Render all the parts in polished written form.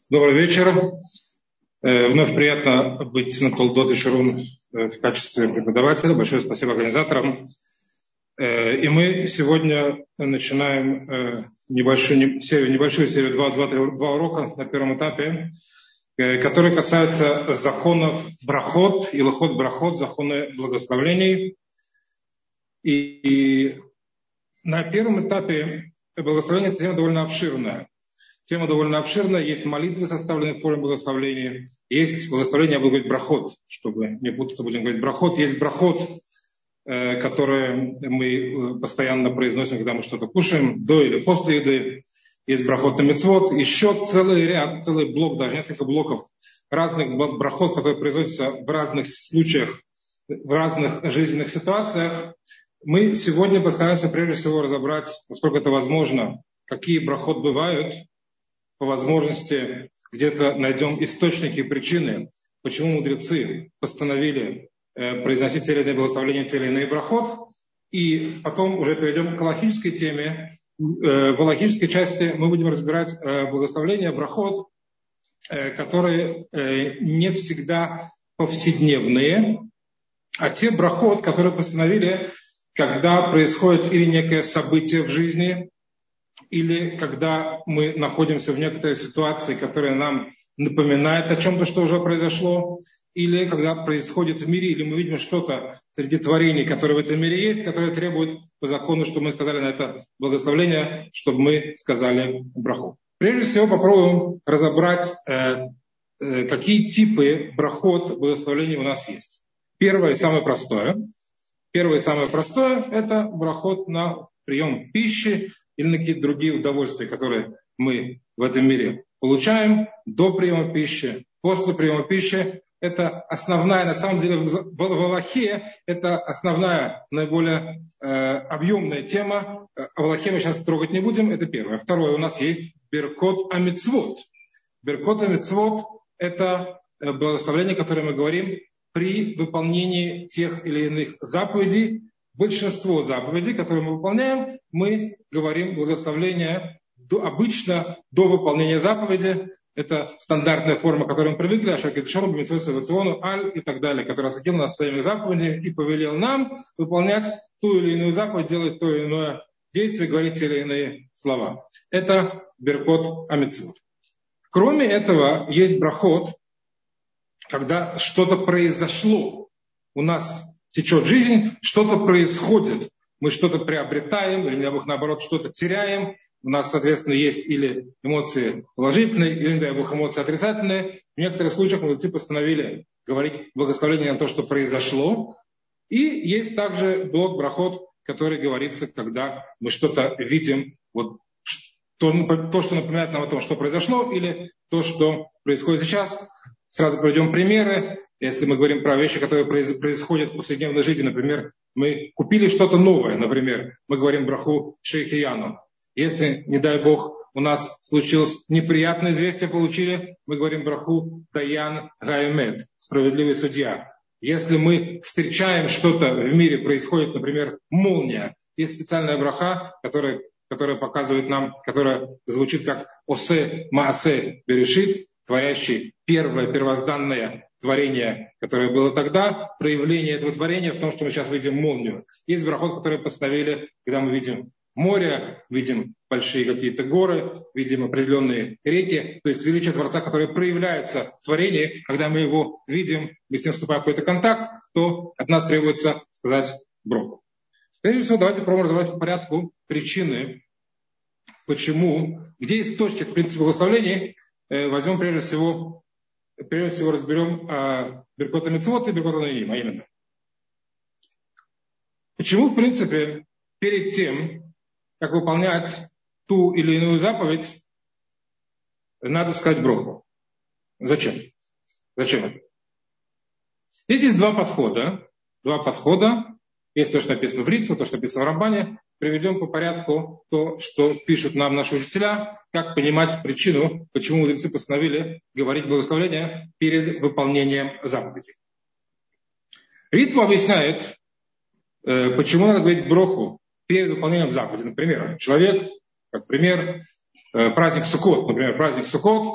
Добрый вечер. Вновь приятно быть на Толдот и Шарун в качестве преподавателя. Большое спасибо организаторам. И мы сегодня начинаем небольшую серию 2 урока на первом этапе, которые касаются законов брахот, илхот брахот, законы благословений. И на первом этапе благословение – это тема довольно обширная. Есть молитвы, составленные в форме благословения. Есть благословение, я буду говорить брахот, чтобы не путаться, будем говорить брахот. Есть брахот, который мы постоянно произносим, когда мы что-то кушаем, до или после еды. Есть брахот на мицвот. Еще целый блок, даже несколько блоков разных брахот, которые производятся в разных случаях, в разных жизненных ситуациях. Мы сегодня постараемся прежде всего разобрать, насколько это возможно, какие брахот бывают. По возможности где-то найдем источники и причины, почему мудрецы постановили произносить те или иные благословения, те или иные брахот. И потом уже перейдем к галахической теме. В галахической части мы будем разбирать благословения, брахот, которые не всегда повседневные, а те брахот, которые постановили, когда происходит или некое событие в жизни, или когда мы находимся в некоторой ситуации, которая нам напоминает о чем-то, что уже произошло, или когда происходит в мире, или мы видим что-то среди творений, которые в этом мире есть, которые требуют по закону, чтобы мы сказали на это благословение, чтобы мы сказали браху. Прежде всего попробуем разобрать, какие типы брахот, благословений у нас есть. Первое и самое простое – это брахот на прием пищи, или на какие-то другие удовольствия, которые мы в этом мире получаем до приема пищи, после приема пищи. Это основная, на самом деле, в Аллахе, это основная, наиболее объемная тема. Аллахе мы сейчас трогать не будем, это первое. Второе, у нас есть беркот амицвот. Беркот амицвот – это благословение, которое мы говорим при выполнении тех или иных заповедей. Большинство заповедей, которые мы выполняем, мы говорим благословление обычно до выполнения заповеди. Это стандартная форма, к которой мы привыкли, ашакетшону, бимитсвосовациону, аль и так далее, который осветил нас своими заповедями и повелел нам выполнять ту или иную заповедь, делать то или иное действие, говорить те или иные слова. Это беркот амицвот. Кроме этого, есть брахот, когда что-то произошло у нас, течет жизнь, что-то происходит, мы что-то приобретаем, или, наоборот, что-то теряем. У нас, соответственно, есть или эмоции положительные, или, дай Бог, эмоции отрицательные. В некоторых случаях мудрецы постановили говорить благословение на то, что произошло. И есть также блок брахот, который говорится, когда мы что-то видим, вот, то, что напоминает нам о том, что произошло, или то, что происходит сейчас. Сразу приведем примеры. Если мы говорим про вещи, которые происходят в повседневной жизни, например, мы купили что-то новое, например, мы говорим браху шейхияну. Если, не дай Бог, у нас случилось неприятное известие, получили, мы говорим браху даян гаэмет, справедливый судья. Если мы встречаем что-то в мире, происходит, например, молния, есть специальная браха, которая показывает нам, которая звучит как осе маасе берешит, творящий первозданное творение, которое было тогда, проявление этого творения в том, что мы сейчас видим молнию. Есть брахот, которые поставили, когда мы видим море, видим большие какие-то горы, видим определенные реки, то есть величие Творца, которое проявляется в творении, когда мы его видим, мы с ним вступаем в какой-то контакт, то от нас требуется сказать браху. Прежде всего, давайте попробуем разобрать по порядку причины, почему, где источник, в принципе, благословений. Возьмем прежде всего разберем беркот амицвот и беркот анаим, а именно. Почему, в принципе, перед тем, как выполнять ту или иную заповедь, надо сказать браху? Зачем? Зачем это? Здесь есть два подхода. Есть то, что написано в Ритве, то, что написано в Рамбане. Приведем по порядку то, что пишут нам наши учителя, как понимать причину, почему мудрецы постановили говорить благословение перед выполнением заповедей. Ритва объясняет, почему надо говорить броху перед выполнением заповеди. Например, человек, как пример, праздник Суккот. Например, праздник Суккот.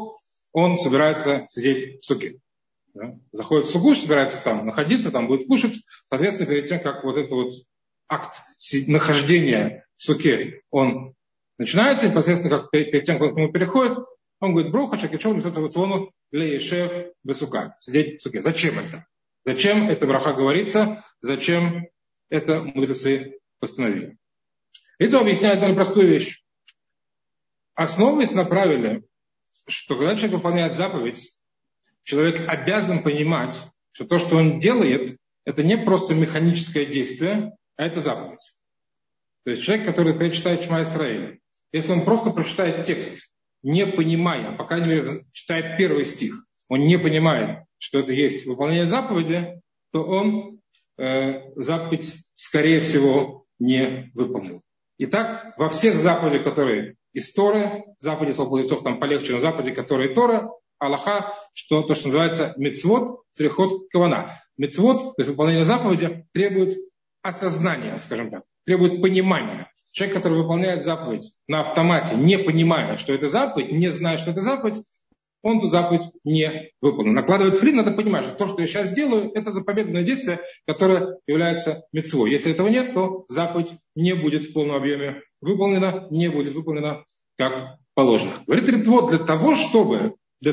он собирается сидеть в суке. Да? Заходит в суку, собирается там находиться, там будет кушать. Соответственно, перед тем, как вот этот вот акт нахождения в суке, он начинается, непосредственно, как перед тем, как к нему переходит, он говорит, броха, чакичон, мисоцавациону, для ешев, бесука. Сидеть в суке. Зачем это? Зачем эта браха говорится? Зачем это мудрецы постановили? Это объясняет нам простую вещь. Основываясь на правиле, что когда человек выполняет заповедь, человек обязан понимать, что то, что он делает, это не просто механическое действие, а это заповедь. То есть человек, который перечитает Шма Исраэль, если он просто прочитает текст, не понимая, по крайней мере, читает первый стих, он не понимает, что это есть выполнение заповеди, то он заповедь, скорее всего, не выполнил. Итак, во всех заповедях, которые из Торы, заповеди слов мудрецов там полегче, но заповеди, которые Тора, Аллаха, что то, что называется мицвот, црихот, кавана. Мицвот, то есть выполнение заповеди, требует осознания, скажем так, требует понимания. Человек, который выполняет заповедь на автомате, не понимая, что это заповедь, не зная, что это заповедь, он эту заповедь не выполнил. Накладывать флин, надо понимать, что то, что я сейчас делаю, это заповедное действие, которое является мицвой. Если этого нет, то заповедь не будет в полном объеме выполнена, не будет выполнена как положено. Говорит Ритвот, для того, чтобы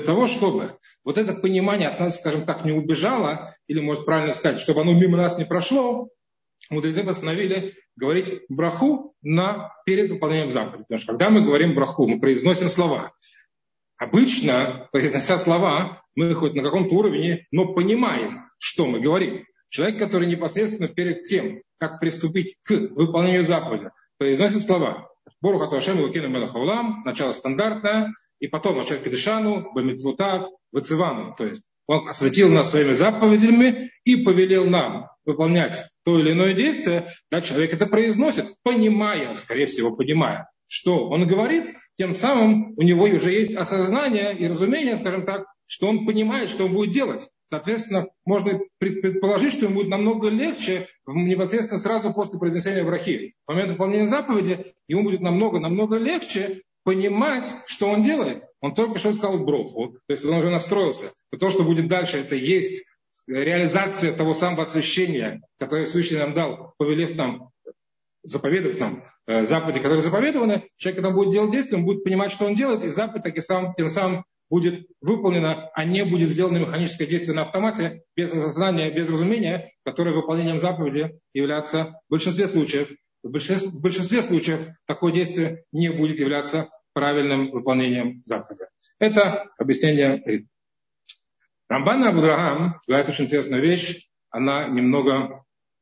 вот это понимание от нас, скажем так, не убежало, или, может правильно сказать, чтобы оно мимо нас не прошло, мудрецы постановили говорить браху перед выполнением заповеди. Потому что когда мы говорим браху, мы произносим слова. Обычно, произнося слова, мы хоть на каком-то уровне, но понимаем, что мы говорим. Человек, который непосредственно перед тем, как приступить к выполнению заповеди, произносит слова «Борух ато Ашем Элокейну мелech хаолам», начало стандартное, и потом «Ашер кидешану, бемицвотав, вецивану». То есть он осветил нас своими заповедями и повелел нам выполнять то или иное действие, да, человек это произносит, понимая, скорее всего, понимая, что он говорит, тем самым у него уже есть осознание и разумение, скажем так, что он понимает, что он будет делать. Соответственно, можно предположить, что ему будет намного легче непосредственно сразу после произнесения брахи. В момент выполнения заповеди ему будет намного легче понимать, что он делает. Он только что сказал броху, то есть он уже настроился. То, что будет дальше, это есть реализация того самого освящения, которое Всевышний нам дал, повелев нам, заповедав нам заповеди, которые заповедованы. Человек, когда будет делать действие, он будет понимать, что он делает, и заповедь тем самым будет выполнена, а не будет сделано механическое действие на автомате, без осознания, без разумения, которое выполнением заповеди является в большинстве случаев. В большинстве случаев такое действие не будет являться правильным выполнением заповеди. Это объяснение Рид. Рамбан Абудрахам говорит очень интересную вещь. Она немного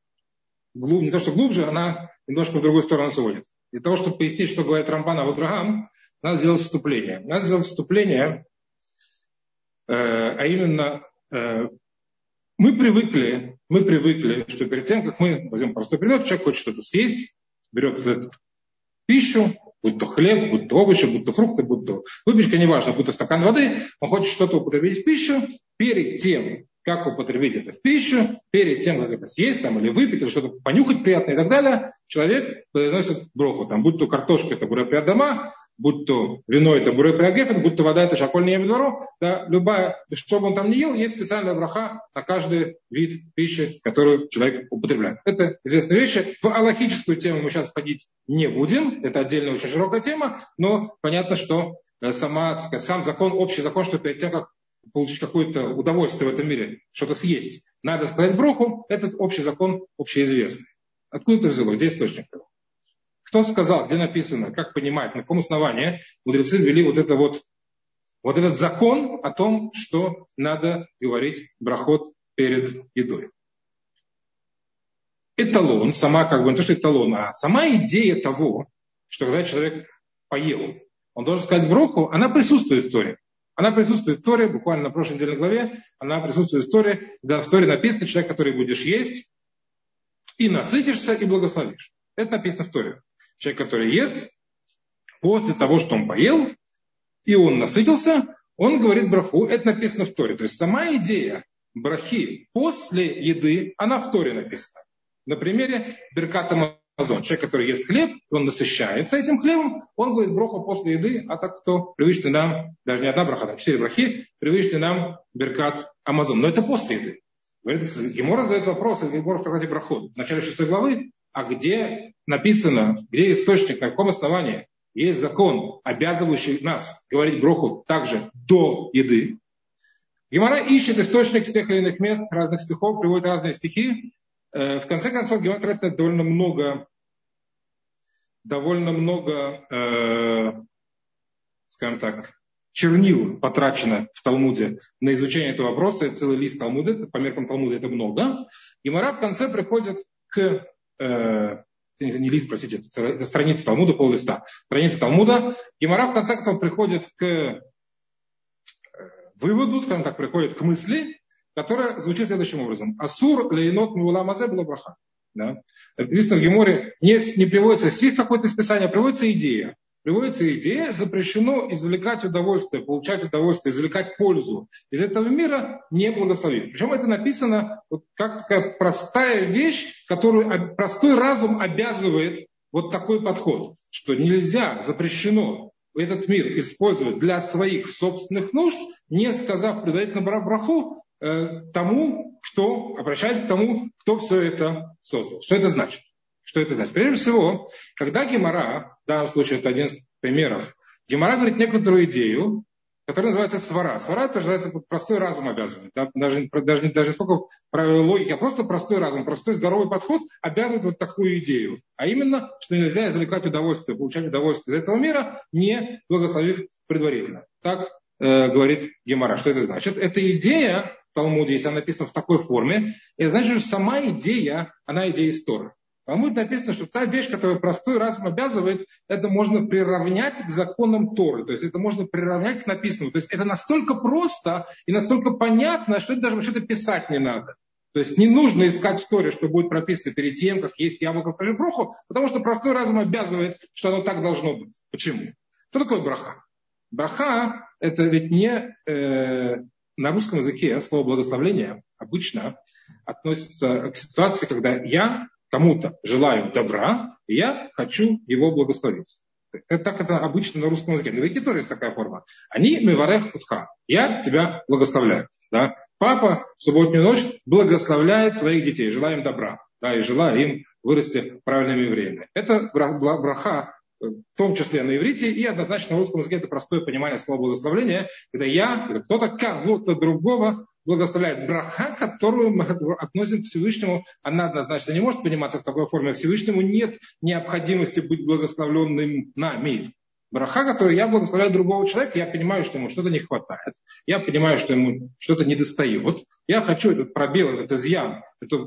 не то что глубже, она немножко в другую сторону сводит. Для того, чтобы пояснить, что говорит Рамбан Абудрахам, надо сделать вступление. Надо сделать вступление, а именно мы привыкли, что перед тем, как мы возьмем простой пример, человек хочет что-то съесть, берет эту пищу, будь то хлеб, будь то овощи, будь то фрукты, будь то выпечка, неважно, будь то стакан воды, он хочет что-то употребить в пищу, перед тем, как употребить это в пищу, перед тем, как это съесть там, или выпить, или что-то понюхать приятное и так далее, человек произносит броху. Там, будь то картошка, это бурэ приадама, будь то вино, это бурэ приагефет, будь то вода, это шаколь не дворо, да, любая, что бы он там ни ел, есть специальная браха на каждый вид пищи, которую человек употребляет. Это известные вещи. В алахическую тему мы сейчас входить не будем, это отдельная очень широкая тема, но понятно, что сам закон, общий закон, что перед тем, как получить какое-то удовольствие в этом мире, что-то съесть, надо сказать броху, этот общий закон общеизвестный. Откуда это взялось? Где источник того? Кто сказал, где написано, как понимать, на каком основании мудрецы ввели вот этот закон о том, что надо говорить брахот перед едой? Эталон, не то что эталон, а сама идея того, что когда человек поел, он должен сказать броху, она присутствует в Торе. Она присутствует в Торе, буквально на прошлой недельной главе, она присутствует в Торе, когда в Торе написано, человек, который будешь есть, и насытишься, и благословишь. Это написано в Торе. Человек, который ест, после того, что он поел, и он насытился, он говорит браху, это написано в Торе. То есть сама идея брахи после еды, она в Торе написана. На примере Берката Амазон. Человек, который ест хлеб, он насыщается этим хлебом, он говорит броху после еды, а так кто привычный нам, даже не одна браха, там 4 брахи, привычный нам беркат Амазон. Но это после еды. Гемора задает вопрос, Гемора в трактате Брахот, в начале 6 главы, а где написано, где источник, на каком основании есть закон, обязывающий нас говорить броху также до еды. Гемора ищет источник с тех или иных мест, разных стихов, приводит разные стихи. В конце концов, Гемора тратит довольно много, скажем так, чернил потрачено в Талмуде на изучение этого вопроса. Это целый лист Талмуда, по меркам Талмуда это много. Гемора в конце приходит к... не лист, простите, это страница Талмуда, пол-листа. Страница Талмуда. Гемора в конце концов приходит к выводу, скажем так, приходит к мысли, которая звучит следующим образом. Асур лейнот миула мазе была браха. Да? Написано в Геморе, не приводится стих какой-то из Писания, а приводится идея. Приводится идея, запрещено извлекать удовольствие, получать удовольствие, извлекать пользу из этого мира, не благословив. Причем это написано вот как такая простая вещь, которую простой разум обязывает вот такой подход, что нельзя, запрещено этот мир использовать для своих собственных нужд, не сказав предварительно браху тому, кто, обращаясь к тому, кто все это создал. Что это значит? Что это значит? Прежде всего, когда Гемара, в данном случае это один из примеров, Гемара говорит некоторую идею, которая называется свара. Свара это называется простой разум обязывает. Да? Даже сколько правил логики, а просто простой разум, простой здоровый подход обязывает вот такую идею. А именно, что нельзя извлекать удовольствие, получать удовольствие из этого мира, не благословив предварительно. Так говорит Гемара. Что это значит? Эта идея в Талмуде, если она написана в такой форме, это значит, что сама идея, она идея из Торы. В Талмуде написано, что та вещь, которую простой разум обязывает, это можно приравнять к законам Торы. То есть это можно приравнять к написанному. То есть это настолько просто и настолько понятно, что это даже вообще-то писать не надо. То есть не нужно искать в Торе, что будет прописано перед тем, как есть яблоко, скажи броху, потому что простой разум обязывает, что оно так должно быть. Почему? Что такое браха? Браха – это ведь не на русском языке слово благословление обычно относится к ситуации, когда я кому-то желаю добра, и я хочу его благословить. Так это обычно на русском языке. На языке тоже есть такая форма. Они миварех утха. Я тебя благословляю. Да? Папа в субботнюю ночь благословляет своих детей, желая им добра. Да, и желая им вырасти правильными евреями. Это браха, в том числе на иврите, и однозначно на русском языке это простое понимание слова благословления, когда я, или кто-то кого-то другого благословляет. Браха, которую мы относим к Всевышнему, она однозначно не может пониматься в такой форме. Всевышнему нет необходимости быть благословленным нами. Браха, которую я благословляю другого человека, я понимаю, что ему что-то не хватает. Я понимаю, что ему что-то недостает. Я хочу этот пробел, этот изъян,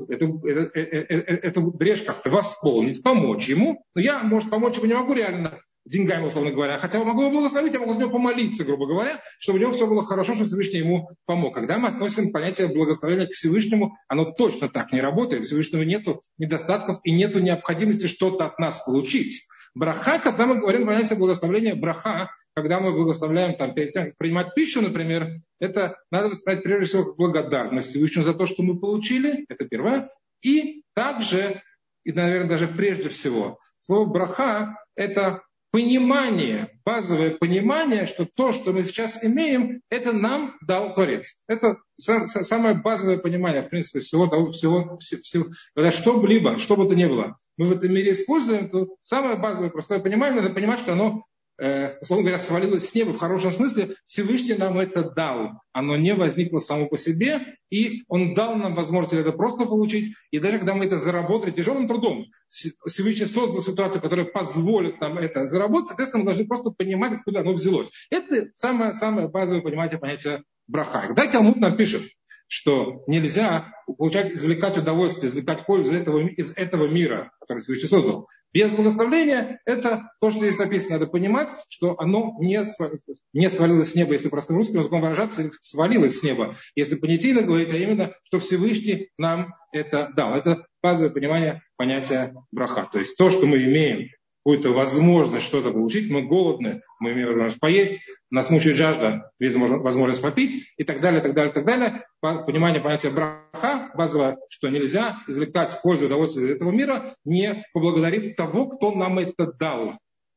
эту брешь как-то восполнить, помочь ему. Но я, может, помочь ему не могу реально деньгами, условно говоря. Хотя я могу его благословить, я могу за него помолиться, грубо говоря, чтобы у него все было хорошо, чтобы Всевышний ему помог. Когда мы относим понятие благословения к Всевышнему, оно точно так не работает. У Всевышнего нет недостатков и нет необходимости что-то от нас получить. Браха, когда мы говорим понятие благословения, браха, когда мы благословляем там, перед тем, как принимать пищу, например, это надо воспринимать прежде всего благодарность Всевышнему за то, что мы получили, это первое. И также, и, наверное, даже прежде всего, слово браха – это понимание, базовое понимание, что то, что мы сейчас имеем, это нам дал Творец. Это самое базовое понимание, в принципе, всего, когда что-либо, что бы то ни было, мы в этом мире используем, то самое базовое, простое понимание, надо понимать, что оно, условно говоря, свалилось с неба в хорошем смысле, Всевышний нам это дал. Оно не возникло само по себе, и Он дал нам возможность это просто получить. И даже когда мы это заработали тяжелым трудом, Всевышний создал ситуацию, которая позволит нам это заработать, соответственно, мы должны просто понимать, откуда оно взялось. Это самое базовое понимание понятия браха. Когда Талмуд нам пишет, что нельзя извлекать удовольствие, извлекать пользу из этого мира, который Всевышний создал, без благословения, это то, что здесь написано. Надо понимать, что оно не свалилось с неба, если простым русским языком выражаться, свалилось с неба, если понятийно говорить, а именно, что Всевышний нам это дал. Это базовое понимание понятия браха. То есть то, что мы имеем какую-то возможность что-то получить, мы голодны, мы имеем возможность поесть, нас мучает жажда, без возможность попить и так далее, так далее, так далее. Понимание понятия браха, базовое, что нельзя извлекать пользу и удовольствие из этого мира, не поблагодарив того, кто нам это дал.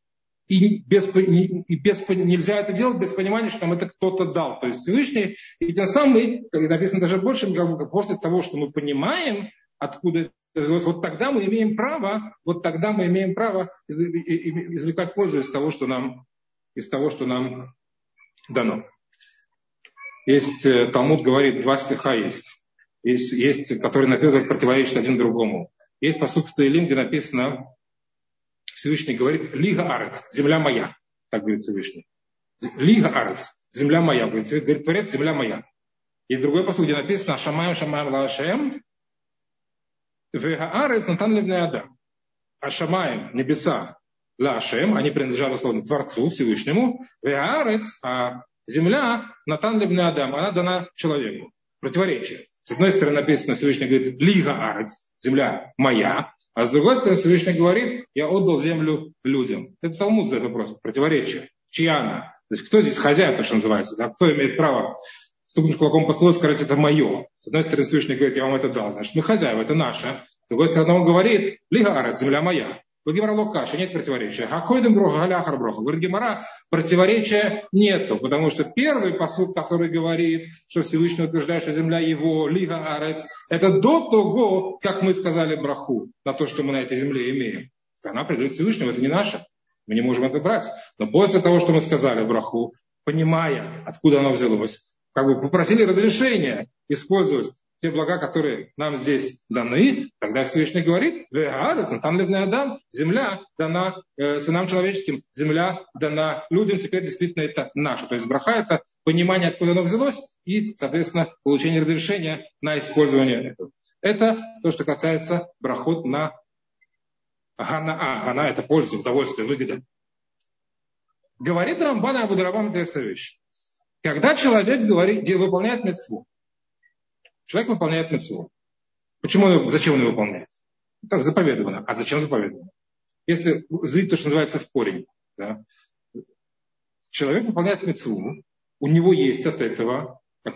Нельзя это делать без понимания, что нам это кто-то дал. То есть Всевышний, и тем самым, как написано даже больше, после того, что мы понимаем, откуда это взялось, вот тогда мы имеем право извлекать пользу из того, что нам дано. Есть, Талмуд говорит, 2 стиха есть, которые написаны, противоречат один другому. Есть пасук в Таилим, где написано, Всевышний говорит, Лига Арец, земля моя, так говорит Всевышний. Лига Арец, земля моя, говорит Творец, земля моя. Есть другой пасук, где написано, Шамаем, Шамаем, Лашем, Вега Арец, Натан Левней Адам. Ашамаем, небеса, Лашем, они принадлежат, условно, Творцу, Всевышнему. Вега Арец, а земля, Натан Левней Адам, она дана человеку. Противоречие. С одной стороны написано, Всевышний говорит, Лига Арец, земля моя. А с другой стороны, Всевышний говорит, я отдал землю людям. Это Талмуд задает вопрос, противоречие. Чья она? То есть кто здесь хозяин, то, что называется, да? Кто имеет право стукнуть кулаком по столу и сказать, это мое. С одной стороны, Всевышний говорит, я вам это дал. Значит, мы хозяева, это наше. С другой стороны, он говорит, Лига Арец, земля моя. Вот Гемара Локаша, нет противоречия. Хакойдем броха, галяхар броха. Говорит Гемара, противоречия нету, потому что первый пасук, который говорит, что Всевышний утверждает, что земля его, Лига Арец, это до того, как мы сказали браху, на то, что мы на этой земле имеем. Она принадлежит Всевышнему, это не наше. Мы не можем это брать. Но после того, что мы сказали браху, понимая, откуда оно взялось, как бы попросили разрешения использовать те блага, которые нам здесь даны, тогда Всевышний говорит, земля дана сынам человеческим, земля дана людям, теперь действительно это наше. То есть браха – это понимание, откуда оно взялось, и, соответственно, получение разрешения на использование этого. Это то, что касается брахот на ганаа. Гана – это польза, удовольствие, выгода. Говорит Рамбан Абу Дарабам интересная вещь. Когда человек выполняет мицву, человек выполняет мицву. Зачем он выполняет? Так заповедовано. А зачем заповедовано? Если злить то, что называется в корень. Да? Человек выполняет мицву, у него есть от этого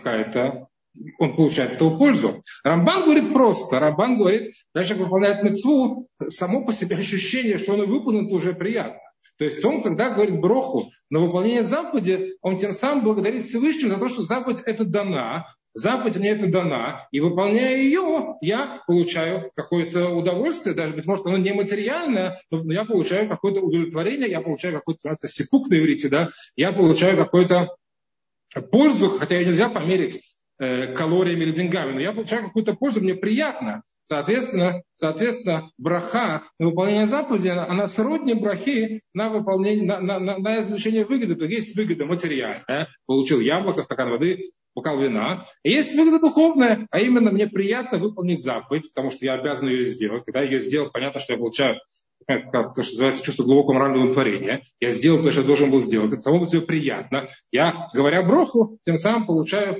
он получает от этого пользу. Рамбан говорит просто. Рамбан говорит, когда человек выполняет мицву, само по себе ощущение, что он выполнен, это уже приятно. То есть он, когда говорит броху на выполнение заповеди, он тем самым благодарит Всевышнего за то, что заповедь это дана. Заповедь мне это дана, и выполняя ее, я получаю какое-то удовольствие, даже, быть может, оно нематериальное, но я получаю какое-то удовлетворение, я получаю какой-то сипук на иврите, да, я получаю какую-то пользу, хотя ее нельзя померить калориями или деньгами, но я получаю какую-то пользу, мне приятно. Соответственно, браха на выполнение заповеди, она сродни брахи на выполнение, на извлечение выгоды. То есть выгода материальная, получил яблоко, стакан воды, бокал вина. И есть выгода духовная, а именно мне приятно выполнить заповедь, потому что я обязан ее сделать. Когда я ее сделал, понятно, что я получаю то, что называется чувство глубокого морального удовлетворения. Я сделал то, что я должен был сделать. Это само по себе приятно. Я, говоря броху, тем самым получаю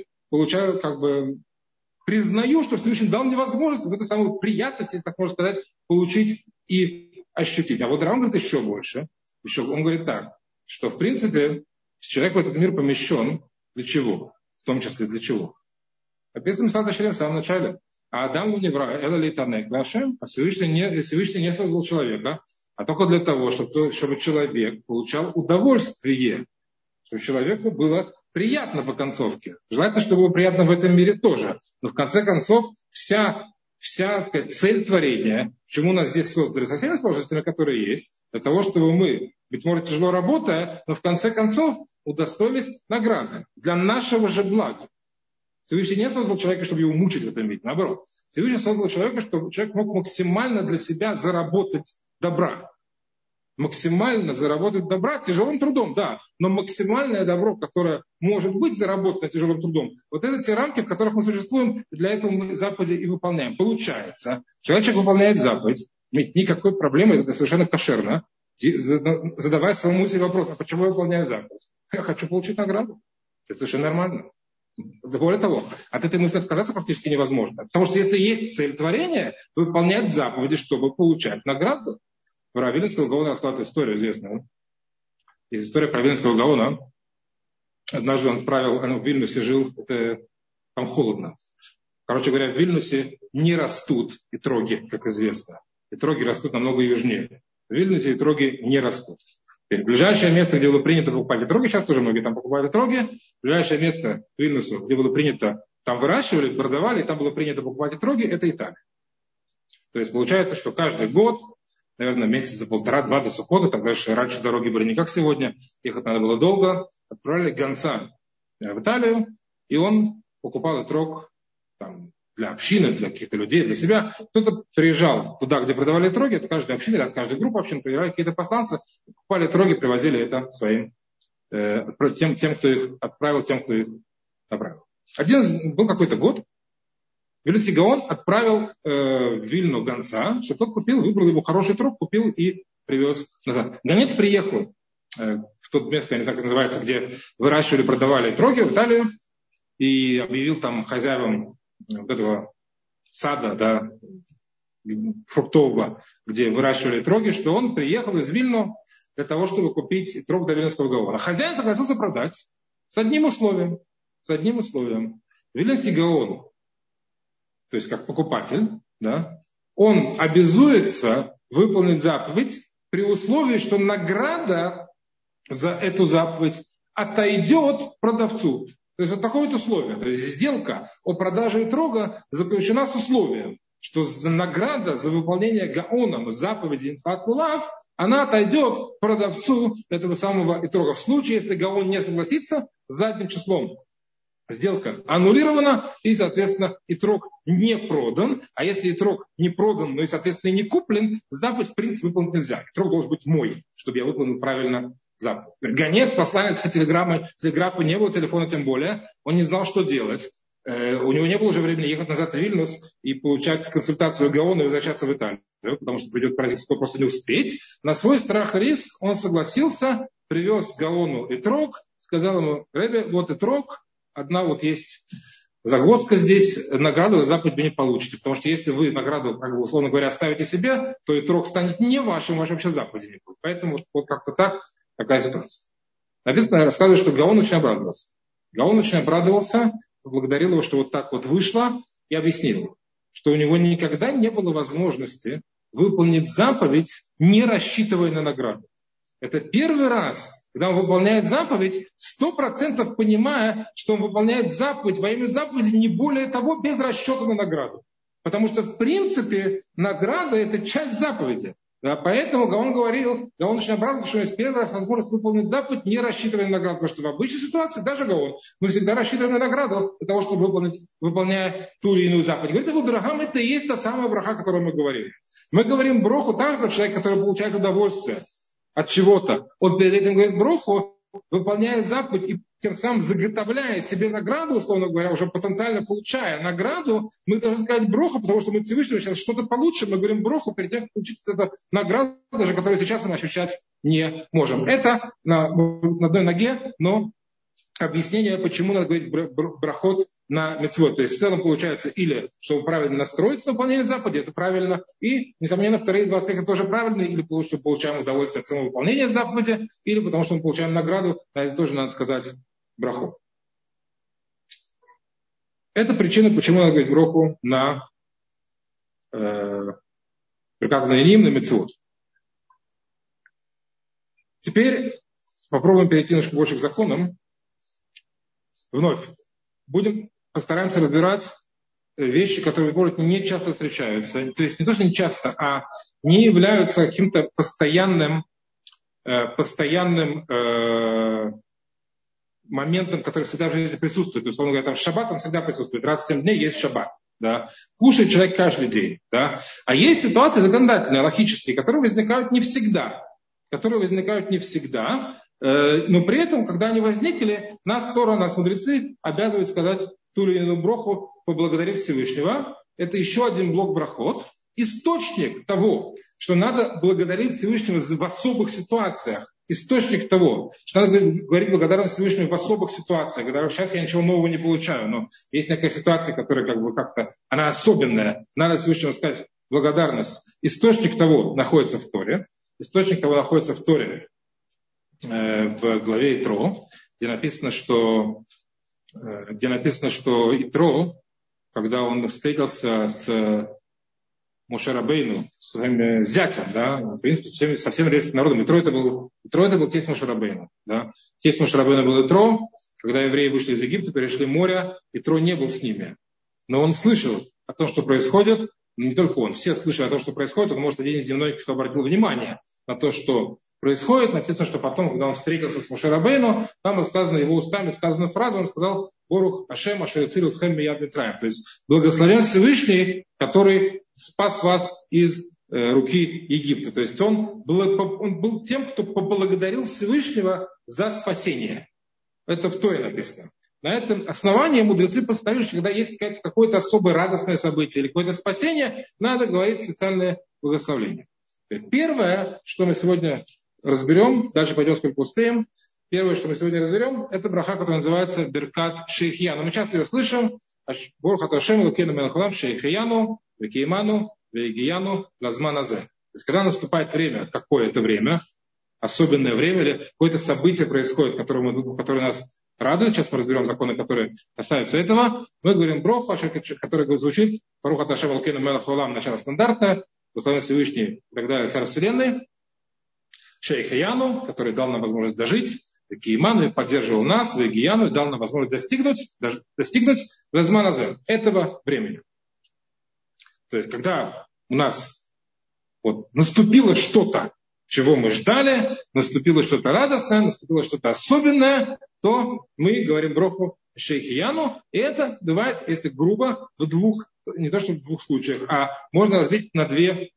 признаю, что Всевышний дал мне возможность вот эту самую приятность, если так можно сказать, получить и ощутить. А вот Рам говорит еще больше. Он говорит так, что в принципе человек в этот мир помещен для чего? В том числе для чего? Написано в Садашире в самом начале. А Адам невра, это лейтанек нашим, а Всевышний не создал человека, а только для того, чтобы человек получал удовольствие, чтобы человеку было приятно по концовке. Желательно, чтобы было приятно в этом мире тоже. Но в конце концов вся цель творения, чему нас здесь создали, со всеми сложностями, которые есть, для того, чтобы мы, быть может, тяжело работая, но в конце концов удостоились награды для нашего же блага. Всевышний не создал человека, чтобы его мучить в этом мире. Наоборот. Всевышний создал человека, чтобы человек мог максимально для себя заработать добра. Максимально заработать добра тяжелым трудом, да. Но максимальное добро, которое может быть заработано тяжелым трудом, вот это те рамки, в которых мы существуем, для этого мы заповеди и выполняем. Получается, человек выполняет заповедь, нет никакой проблемы, это совершенно кошерно, задавая самому себе вопрос, а почему я выполняю заповедь? Я хочу получить награду. Это совершенно нормально. Более того, от этой мысли отказаться практически невозможно. Потому что если есть цель творения, выполнять заповеди, чтобы получать награду. Про Вильнюсского Гаона рассказывает историю известную. Есть история про Вильнюсского Гаона. Однажды он в Вильнюсе жил, там холодно. Короче говоря, в Вильнюсе не растут итроги, как известно. Итроги растут намного южнее. В Вильнюсе итроги не растут. Теперь, ближайшее место, где было принято покупать итроги, сейчас тоже многие там покупают итроги, ближайшее место к Вильнюсу, где было принято, там выращивали, продавали, и там было принято покупать итроги, это Италия. То есть получается, что каждый год, наверное, месяца полтора-два до Суккота, тогда же раньше дороги были не как сегодня, ехать надо было долго, отправляли гонца в Италию, и он покупал итрог там, для общины, для каких-то людей, для себя. Кто-то приезжал туда, где продавали итроги, от каждой общины, от каждой группы общин приезжали какие-то посланцы, покупали итроги, привозили это своим, тем, кто их отправил, тем, кто их отправил. Был какой-то год, Вильнюсский Гаон отправил в Вильну гонца, чтобы тот выбрал ему хороший итрог, купил и привез назад. Гонец приехал в то место, я не знаю, как называется, где выращивали, продавали итроги, в Италию, и объявил там хозяевам вот этого сада, да, фруктового, где выращивали итроги, что он приехал из Вильну для того, чтобы купить итрог для Вильнюсского Гаона. Хозяин согласился продать с одним условием. Вильнюсский Гаон, то есть как покупатель, да, он обязуется выполнить заповедь при условии, что награда за эту заповедь отойдет продавцу. То есть вот такое вот условие. То есть сделка о продаже итрога заключена с условием, что награда за выполнение Гаоном заповеди Инцлат Лулав, она отойдет продавцу этого самого итрога. В случае, если Гаон не согласится, задним числом сделка аннулирована, и, соответственно, итрог не продан. А если итрог не продан, но и, соответственно, не куплен, заповедь, в принципе, выполнить нельзя. Итрог должен быть мой, чтобы я выполнил правильно заповедь. Гонец, посланец по телеграфу не было, телефона тем более. Он не знал, что делать. У него не было уже времени ехать назад в Вильнюс и получать консультацию Гаона и возвращаться в Италию, потому что придет праздник, просто не успеть. На свой страх и риск он согласился, привез Гаону итрог, сказал ему: Ребе, вот итрог, одна вот есть загвоздка здесь, награду за заповедь вы не получите. Потому что если вы награду, как бы, условно говоря, оставите себе, то итрог станет не вашим, вашей вообще заповеди не будет. Поэтому вот как-то так, такая ситуация. Написано, рассказывает, что Гаон очень обрадовался. Гаон очень обрадовался, поблагодарил его, что вот так вот вышло, и объяснил, что у него никогда не было возможности выполнить заповедь, не рассчитывая на награду. Это первый раз, когда он выполняет заповедь, 100% понимая, что он выполняет заповедь во имя заповеди, не более того, без расчета на награду. Потому что, в принципе, награда – это часть заповеди. Да, поэтому Гаон очень обрадовался, что у него есть первый раз возможность выполнить заповедь, не рассчитывая на награду. Потому что в обычной ситуации, даже Гаон, мы всегда рассчитываем на награду для того, чтобы выполняя ту или иную заповедь. Говорит, Ибн Дурахам, это и есть та самая браха, о которой мы говорим. Мы говорим броху так же, как человек, который получает удовольствие от чего-то. Он перед этим говорит броху, выполняя заповедь и тем самым заготовляя себе награду, условно говоря, уже потенциально получая награду, мы должны сказать броху, потому что мы Всевышнего сейчас что-то получим, мы говорим броху перед тем, как получить эту награду, даже которую сейчас мы ощущать не можем. Это на одной ноге, но объяснение, почему надо говорить брахот на мицвот. То есть в целом получается или, чтобы правильно настроиться на выполнение заповеди, это правильно, и, несомненно, вторые два аспекта тоже правильные, или потому что получаем удовольствие от самого выполнения заповеди, или потому что мы получаем награду, на это тоже надо сказать брахот. Это причина, почему надо говорить браху на Беркат Ханаим, на мицвот. Теперь попробуем перейти немножко больше к законам. Вновь постараемся разбирать вещи, которые, может, не часто встречаются. То есть не то, что не часто, а не являются каким-то постоянным моментом, который всегда в жизни присутствует. То есть, условно говоря, там шаббат он всегда присутствует. Раз в 7 дней есть шаббат. Да? Кушает человек каждый день. Да? А есть ситуации законодательные, логические, которые возникают не всегда. Но при этом, когда они возникли, нас мудрецы обязывают сказать ту или иную броху, поблагодарив Всевышнего. Это еще один блок брахот. Источник того, что надо благодарить Всевышнего в особых ситуациях. Источник того, что надо говорить благодарность Всевышнему в особых ситуациях. Когда сейчас я ничего нового не получаю, но есть некая ситуация, которая как-то, она особенная. Надо Всевышнему сказать благодарность. Источник того находится в Торе. источник того находится в Торе, в главе Итро, где написано, что Итро, когда он встретился с Моше Рабейну, со своим зятем, да, в принципе, со всем еврейским народом. Итро это был тесть Моше Рабейну. Да. Тесть Моше Рабейну был Итро. Когда евреи вышли из Египта, перешли море, Итро не был с ними. Но он слышал о том, что происходит. Не только он, все слышали о том, что происходит. Он, может, один из немногих, кто обратил внимание на то, что происходит. Написано, что потом, когда он встретился с Моше Рабейну, там сказано, его устами сказана фраза, он сказал: Борух Ашем Ашер Яцилу Тхем Мияд Мицраим. То есть благословен Всевышний, который спас вас из руки Египта. То есть он был тем, кто поблагодарил Всевышнего за спасение. Это в Торе написано. На этом основании мудрецы постановили, что когда есть какое-то особое радостное событие или какое-то спасение, надо говорить специальное благословение. Первое, что мы сегодня разберем, дальше пойдем сколько успеем, первое, что мы сегодня разберем, это браха, которая называется Беркат Шейхияну. Мы часто ее слышим. Борух ата Ашем Элокейну мелech хаолам Шейхияну Векейману Вегияну Лазман азе. То есть, когда наступает время, какое-то время, особенное время, или какое-то событие происходит, которое нас радует, сейчас мы разберем законы, которые касаются этого, мы говорим броху, который звучит Борух ата Ашем Элокейну мелech хаолам, начало стандартное, благословен Всевышний и так далее, Царь Вселенной, Шейхияну, который дал нам возможность дожить, Кииману поддерживал нас, Вегияну дал нам возможность достигнуть Лазман-азе, этого времени. То есть, когда у нас наступило что-то, чего мы ждали, наступило что-то радостное, наступило что-то особенное, то мы говорим броху Шейхияну, и это бывает, если грубо, не то что в двух случаях, а можно разбить на две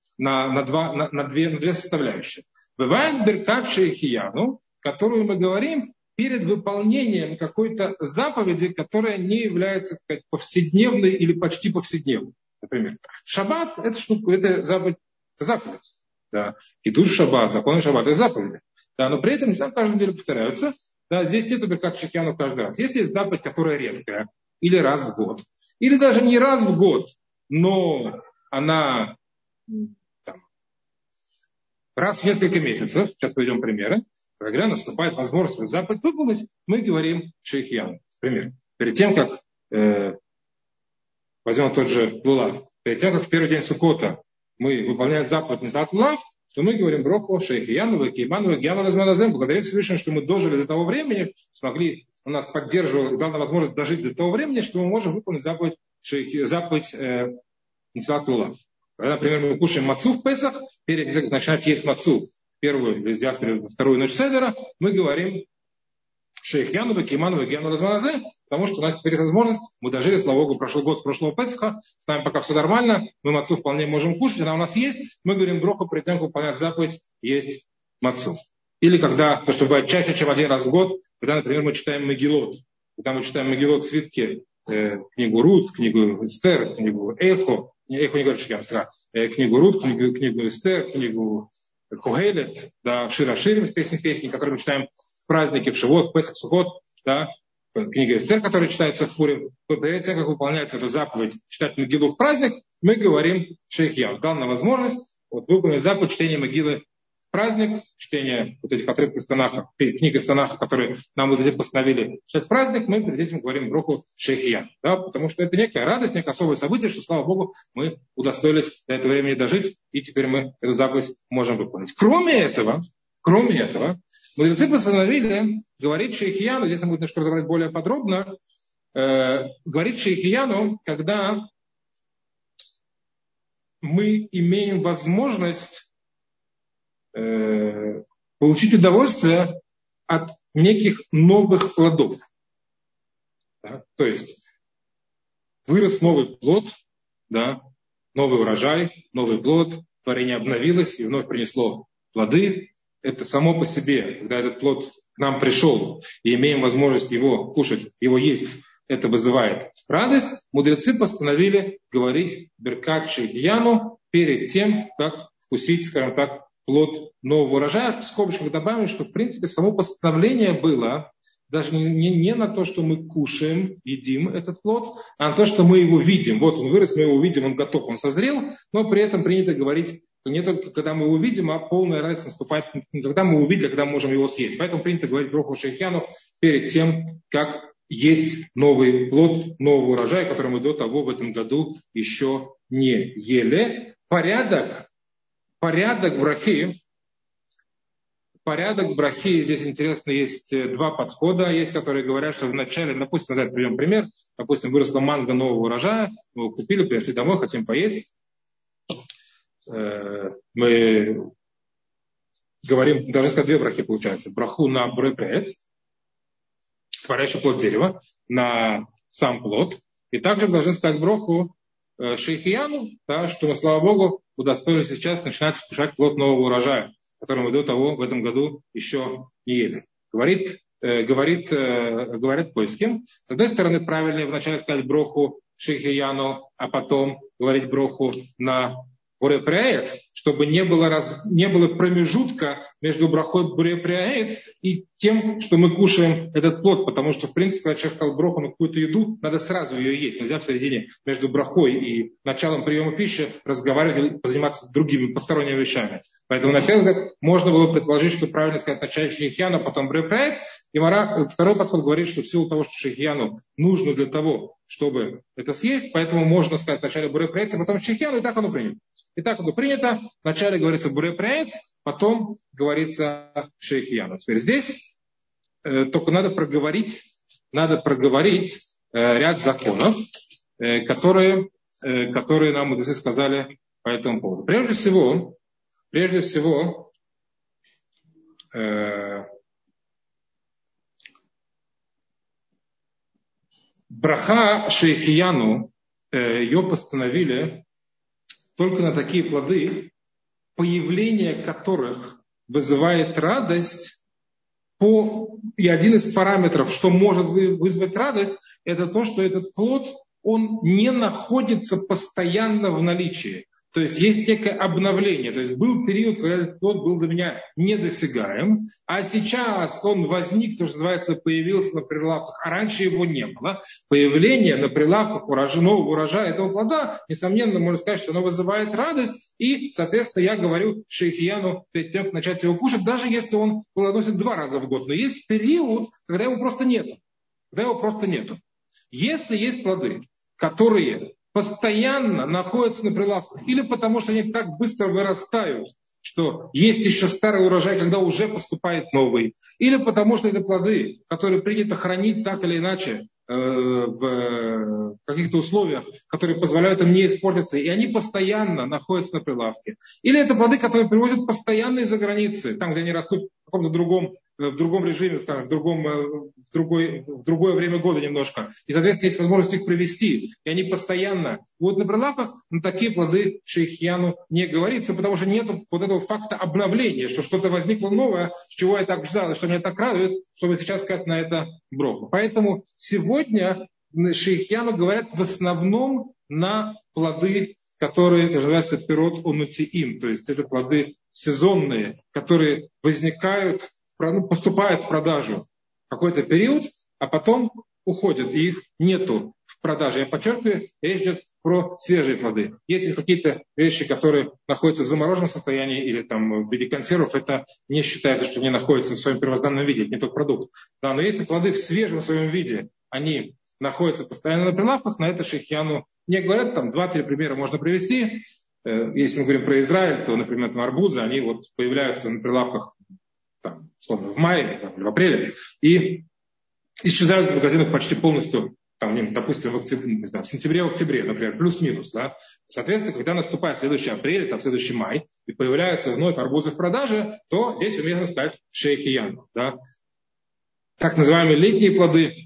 составляющие. Бывает Беркат Шейхияну, которую мы говорим перед выполнением какой-то заповеди, которая не является, так сказать, повседневной или почти повседневной. Например, шаббат – это заповедь. Да. Кидуш шаббат, законы шаббата – это заповеди. Да, но при этом не каждую неделю повторяются. Да, здесь нет Беркат Шейхияну каждый раз. Если есть заповедь, которая редкая, или раз в год, или даже не раз в год, но она раз в несколько месяцев, сейчас приведем примеры, когда наступает возможность заповедь выполнить, мы говорим Шейхияну. Например, перед тем, как возьмем тот же Лулав, перед тем, как в первый день Суккота мы выполняем заповедь Низат Лулав, то мы говорим броху Шейхияну, Векейману, Вегияну Лазман-азе, благодарим Всевышнему, что мы дожили до того времени, у нас поддерживал, дал нам возможность дожить до того времени, что мы можем выполнить заповедь Низат Лулав. Когда, например, мы кушаем мацу в Песах, перед тем, как начинать есть мацу, первую из диаспоры, вторую ночь Седера, мы говорим Шейхияну, Векейману, Вегияну Лазман-азе, потому что у нас теперь есть возможность, мы дожили, слава Богу, прошел год с прошлого Песаха, с нами пока все нормально, мы мацу вполне можем кушать, она у нас есть, мы говорим броху, перед тем, как выполнять заповедь, есть мацу. Или когда, то, что бывает чаще, чем один раз в год, когда, например, мы читаем Мегилот, когда мы читаем Мегилот свитки, книгу Рут, книгу Эстер, книгу Эхо не говорю Шейхияну, книгу Рут, книгу Эстер, книгу Когелет, да, Шира Ширим, песни, которые мы читаем в праздники, в Шивот, в Песах, в Суккот, да, книга Эстер, которая читается в Пурим, то перед тем, как выполняется эта заповедь читать Мегилу в праздник, мы говорим Шейхияну. Дал нам возможность выполнить заповедь чтения Мегилы в праздник, чтение этих отрывков из Танаха, книг из Танаха, которые нам вот эти постановили читать в праздник, мы перед этим говорим броху Шейхияну. Да, потому что это некая радость, некое особое событие, что, слава Богу, мы удостоились до этого времени дожить, и теперь мы эту заповедь можем выполнить. Кроме этого, мудрецы постановили говорить Шейхияну, здесь нам будет немножко разобрать более подробно, говорить Шейхияну, когда мы имеем возможность получить удовольствие от неких новых плодов. Да? То есть вырос новый плод, да? Новый урожай, новый плод, творение обновилось и вновь принесло плоды. Это само по себе, когда этот плод к нам пришел и имеем возможность его кушать, его есть, это вызывает радость. Мудрецы постановили говорить Беркат Шейхияну перед тем, как вкусить, скажем так, плод нового урожая. В скобочках добавим, что в принципе само постановление было даже не на то, что мы кушаем, едим этот плод, а на то, что мы его видим. Вот он вырос, мы его видим, он готов, он созрел, но при этом принято говорить не только когда мы его увидим, а полная радость наступает не когда мы его увидели, а когда мы можем его съесть. Поэтому принято говорить броху шейхияну перед тем, как есть новый плод, новый урожай, который мы до того в этом году еще не ели. Порядок брахи, здесь интересно, есть два подхода. Есть, которые говорят, что вначале, допустим, давайте приведем пример, допустим, выросла манго нового урожая, мы его купили, принесли домой, хотим поесть. Мы говорим, должны сказать две брахи получается. Браху на брепрец, творящий плод дерева, на сам плод. И также должны сказать браху шейхияну, да, что мы, слава Богу, удостоились сейчас начинать вкушать плод нового урожая, который мы до того в этом году еще не ели. Говорят поиским. С одной стороны, правильно вначале сказать броху шейхияну, а потом говорить броху на буреприаец, чтобы не было промежутка между брахой буреприаец и тем, что мы кушаем этот плод. Потому что, в принципе, когда человек сказал броху на какую-то еду, надо сразу ее есть. Нельзя в середине между брахой и началом приема пищи разговаривать, заниматься другими посторонними вещами. Поэтому, на первый взгляд, можно было предположить, что правильно сказать вначале шейхияну, а потом буреприаец. И второй подход говорит, что в силу того, что шейхияну нужно для того, чтобы это съесть, поэтому можно сказать вначале буреприаец, а потом шейхияну, и так оно принято. Итак, это принято. Вначале говорится буреприаец, потом говорится шейхияну. Теперь здесь только надо проговорить ряд законов, которые нам мудрецы сказали по этому поводу. Прежде всего, браха шейхияну ее постановили только на такие плоды, появление которых вызывает радость. И один из параметров, что может вызвать радость, это то, что этот плод, он не находится постоянно в наличии. То есть есть некое обновление. То есть был период, когда этот плод был для меня недосягаем, а сейчас он возник, то, что называется, появился на прилавках, а раньше его не было. Появление на прилавках нового урожая этого плода, несомненно, можно сказать, что оно вызывает радость, и, соответственно, я говорю шейхияну перед тем, как начать его кушать, даже если он плодоносит 2 раза в год. Но есть период, когда его просто нету. Если есть плоды, которые постоянно находятся на прилавках, или потому что они так быстро вырастают, что есть еще старый урожай, когда уже поступает новый, или потому что это плоды, которые принято хранить так или иначе в каких-то условиях, которые позволяют им не испортиться, и они постоянно находятся на прилавке. Или это плоды, которые привозят постоянно из-за границы, там, где они растут в каком-то другом режиме, скажем, в другое время года немножко. И, соответственно, есть возможность их привезти. И они постоянно будут на прилавках, но такие плоды шейхияну не говорится, потому что нет вот этого факта обновления, что что-то возникло новое, с чего я так ждал, что меня так радует, чтобы сейчас сказать на это броху. Поэтому сегодня шейхияну говорят в основном на плоды, которые называются пирот онутиим, то есть это плоды сезонные, которые поступают в продажу в какой-то период, а потом уходят, и их нету в продаже. Я подчеркиваю, речь идет про свежие плоды. Если какие-то вещи, которые находятся в замороженном состоянии или там в виде консервов, это не считается, что они находятся в своем первозданном виде, это не тот продукт. Да, но если плоды в свежем своем виде, они находятся постоянно на прилавках, на это шейхияну не говорят, там 2-3 примера можно привести. Если мы говорим про Израиль, то, например, там арбузы, они вот появляются на прилавках там, условно, в мае или в апреле, и исчезают в магазинах почти полностью, там, допустим, в сентябре-октябре, например, плюс-минус. Да? Соответственно, когда наступает следующий апрель, там, следующий май, и появляются вновь арбузы в продаже, то здесь уместно сказать шейхияну. Да? Так называемые летние плоды,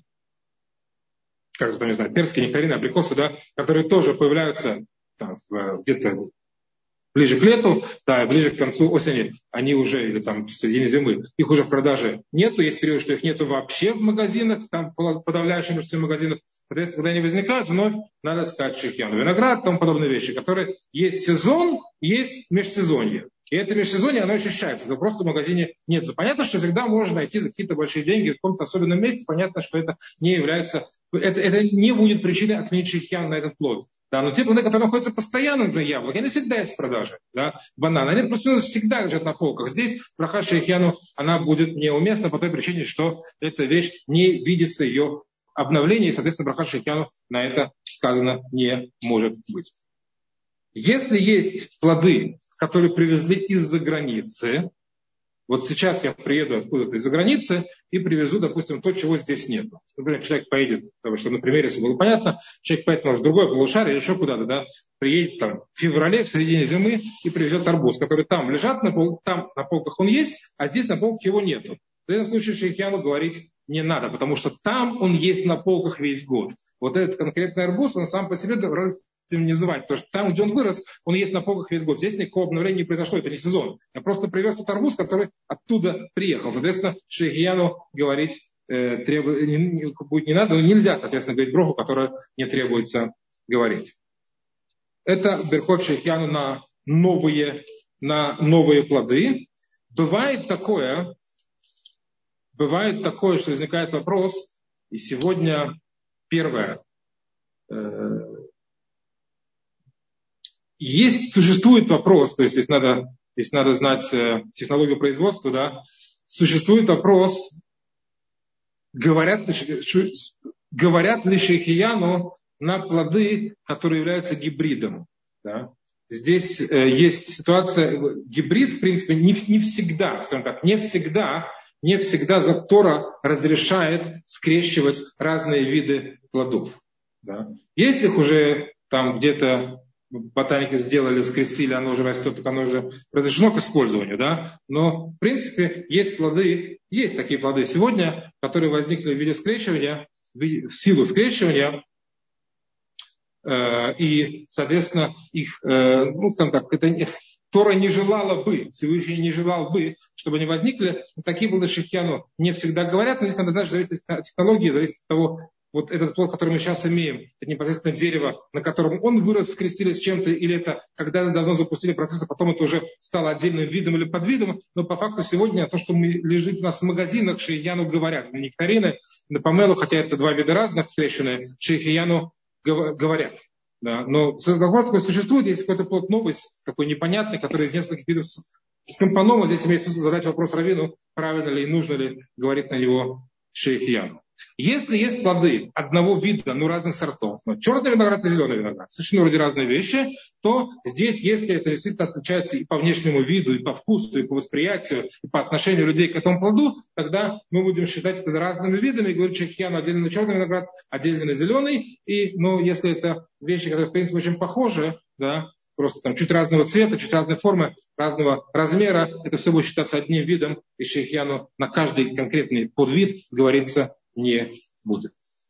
как же там, не знаю, персики, нектарины, абрикосы, да, которые тоже появляются там, где-то ближе к лету, да, ближе к концу осени, они уже, или там в середине зимы, их уже в продаже нету, есть период, что их нету вообще в магазинах, там подавляющее большинство магазинов, соответственно, когда они возникают, вновь надо сказать шейхияну. Виноград, тому подобные вещи, которые есть сезон, есть межсезонье. И это межсезонье, оно ощущается, это просто в магазине нету. Понятно, что всегда можно найти за какие-то большие деньги в каком-то особенном месте, понятно, что это не является, это не будет причиной отменить шейхиян на этот плод. Да, но те плоды, которые находятся постоянно, например, яблоки, они всегда есть в продаже. Да? Бананы, они просто всегда лежат на полках. Здесь браха шейхьяну, она будет неуместна по той причине, что эта вещь не видится ее обновление, и, соответственно, браха шейхьяну на это сказано не может быть. Если есть плоды, которые привезли из-за границы, вот сейчас я приеду откуда-то из-за границы и привезу, допустим, то, чего здесь нет. Например, человек поедет, потому что на примере, если было понятно, человек поедет, может, в другое полушарие или еще куда-то, да, приедет там в феврале, в середине зимы и привезет арбуз, который там лежат, там на полках он есть, а здесь на полках его нету. В этом случае шейхьяну говорить не надо, потому что там он есть на полках весь год. Вот этот конкретный арбуз, он сам по себе не называть, потому что там, где он вырос, он есть на полках весь год. Здесь никакого обновления не произошло, это не сезон. Я просто привез тот арбуз, который оттуда приехал. Соответственно, шейхьяну говорить будет не надо, но нельзя, соответственно, говорить броху, которая не требуется говорить. Это берхот шейхьяну на новые плоды. Бывает такое, что возникает вопрос, и сегодня первое, существует вопрос, то есть здесь надо знать технологию производства, да, существует вопрос, говорят ли шейхьяну на плоды, которые являются гибридом. Да. Здесь есть ситуация, гибрид, в принципе, не всегда, скажем так, не всегда Тора разрешает скрещивать разные виды плодов. Да. Если их уже там где-то ботаники сделали, скрестили, оно уже растет, так оно уже разрешено к использованию, да. Но, в принципе, есть такие плоды сегодня, которые возникли в виде скрещивания, в силу скрещивания, и, соответственно, их, скажем так, Тора не желала бы, Всевышний не желал бы, чтобы они возникли. Такие плоды шейхьяну не всегда говорят, но здесь надо знать, что зависит от технологии, зависит от того, вот этот плод, который мы сейчас имеем, это непосредственно дерево, на котором он вырос, скрестили с чем-то, или это когда давно запустили процесс, а потом это уже стало отдельным видом или подвидом. Но по факту сегодня то, что лежит у нас в магазинах, шейхьяну говорят. Нектарины, на помелу, хотя это два вида разных, скрещенные, шейхьяну говорят. Да. Но вопрос такой существует, есть какой-то плод новый, такой непонятный, который из нескольких видов скомпонован. Здесь имеет смысл задать вопрос раввину, правильно ли и нужно ли говорить на него шейхьяну. Если есть плоды одного вида, но разных сортов, черный виноград и зеленый виноград, совершенно вроде разные вещи, то здесь, если это действительно отличается и по внешнему виду, и по вкусу, и по восприятию, и по отношению людей к этому плоду, тогда мы будем считать это разными видами и говорить шейхьяну отдельно на черный виноград, отдельно на зеленый. Но если это вещи, которые в принципе очень похожи, да, просто там чуть разного цвета, чуть разной формы, разного размера, это все будет считаться одним видом, и шейхьяну на каждый конкретный подвид говорится не будет.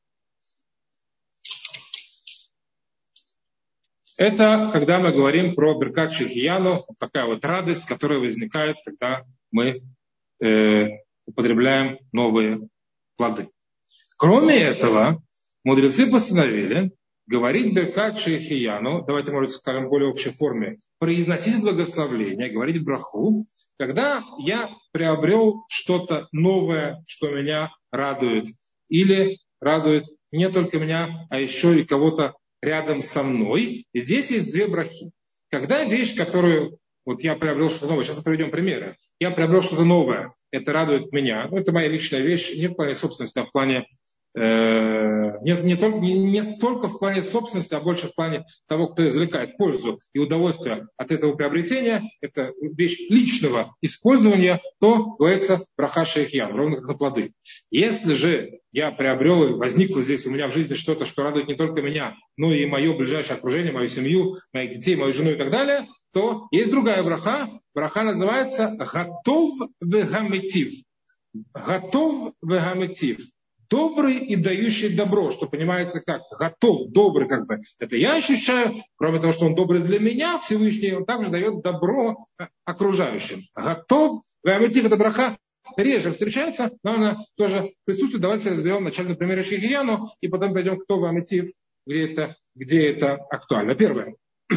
Это когда мы говорим про беркат шейхьяну, такая вот радость, которая возникает, когда мы употребляем новые плоды. Кроме этого, мудрецы постановили говорить беркат шейхьяну, давайте, может, скажем, в более общей форме, произносить благословление, говорить браху, когда я приобрел что-то новое, что меня радует, или радует не только меня, а еще и кого-то рядом со мной. И здесь есть две брахи. Когда вещь, которую вот я приобрел что-то новое, сейчас мы приведем примеры, я приобрел что-то новое, это радует меня, это моя личная вещь, не в плане собственности, а в плане не столько в плане собственности, а больше в плане того, кто извлекает пользу и удовольствие от этого приобретения, это вещь личного использования, то говорится браха шейхьян, ровно как на плоды. Если же я приобрел и возникло здесь у меня в жизни что-то, что радует не только меня, но и мое ближайшее окружение, мою семью, моих детей, мою жену и так далее, то есть другая браха. Браха называется «Гатов вегаметив». «Гатов вегаметив». Добрый и дающий добро, что понимается как готов, добрый как бы. Это я ощущаю, кроме того, что он добрый для меня, Всевышний, он также дает добро окружающим. Готов, это браха реже встречается, но она тоже присутствует. Давайте разберем вначале на примере шейхьяну, и потом пойдем к Тову Аметив, где это актуально. Первое.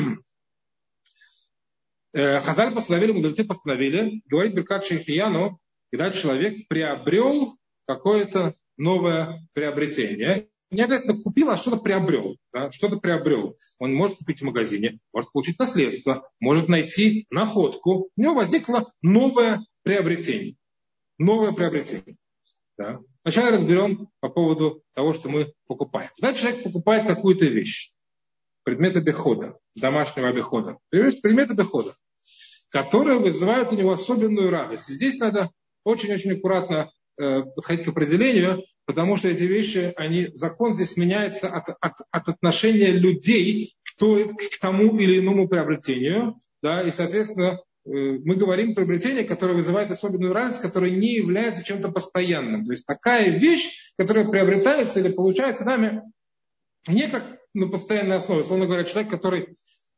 Хазаль постановили, мудрецы постановили, говорить беркат шейхьяну, когда человек приобрел какое-то новое приобретение. не обязательно купил, а что-то приобрел. Да? Что-то приобрел. Он может купить в магазине, может получить наследство, может найти находку. У него возникло новое приобретение. Новое приобретение. Да? Сначала разберем по поводу того, что мы покупаем. Значит, человек покупает какую-то вещь. Предмет обихода, домашнего обихода. Предмет обихода, которые вызывают у него особенную радость. И здесь надо очень-очень аккуратно подходить к определению, потому что эти вещи, закон здесь меняется от отношения людей к тому или иному приобретению. Да, и, соответственно, мы говорим приобретение, которое вызывает особенную радость, которое не является чем-то постоянным. То есть такая вещь, которая приобретается или получается нами не как на постоянной основе. Словно говоря, человек, который,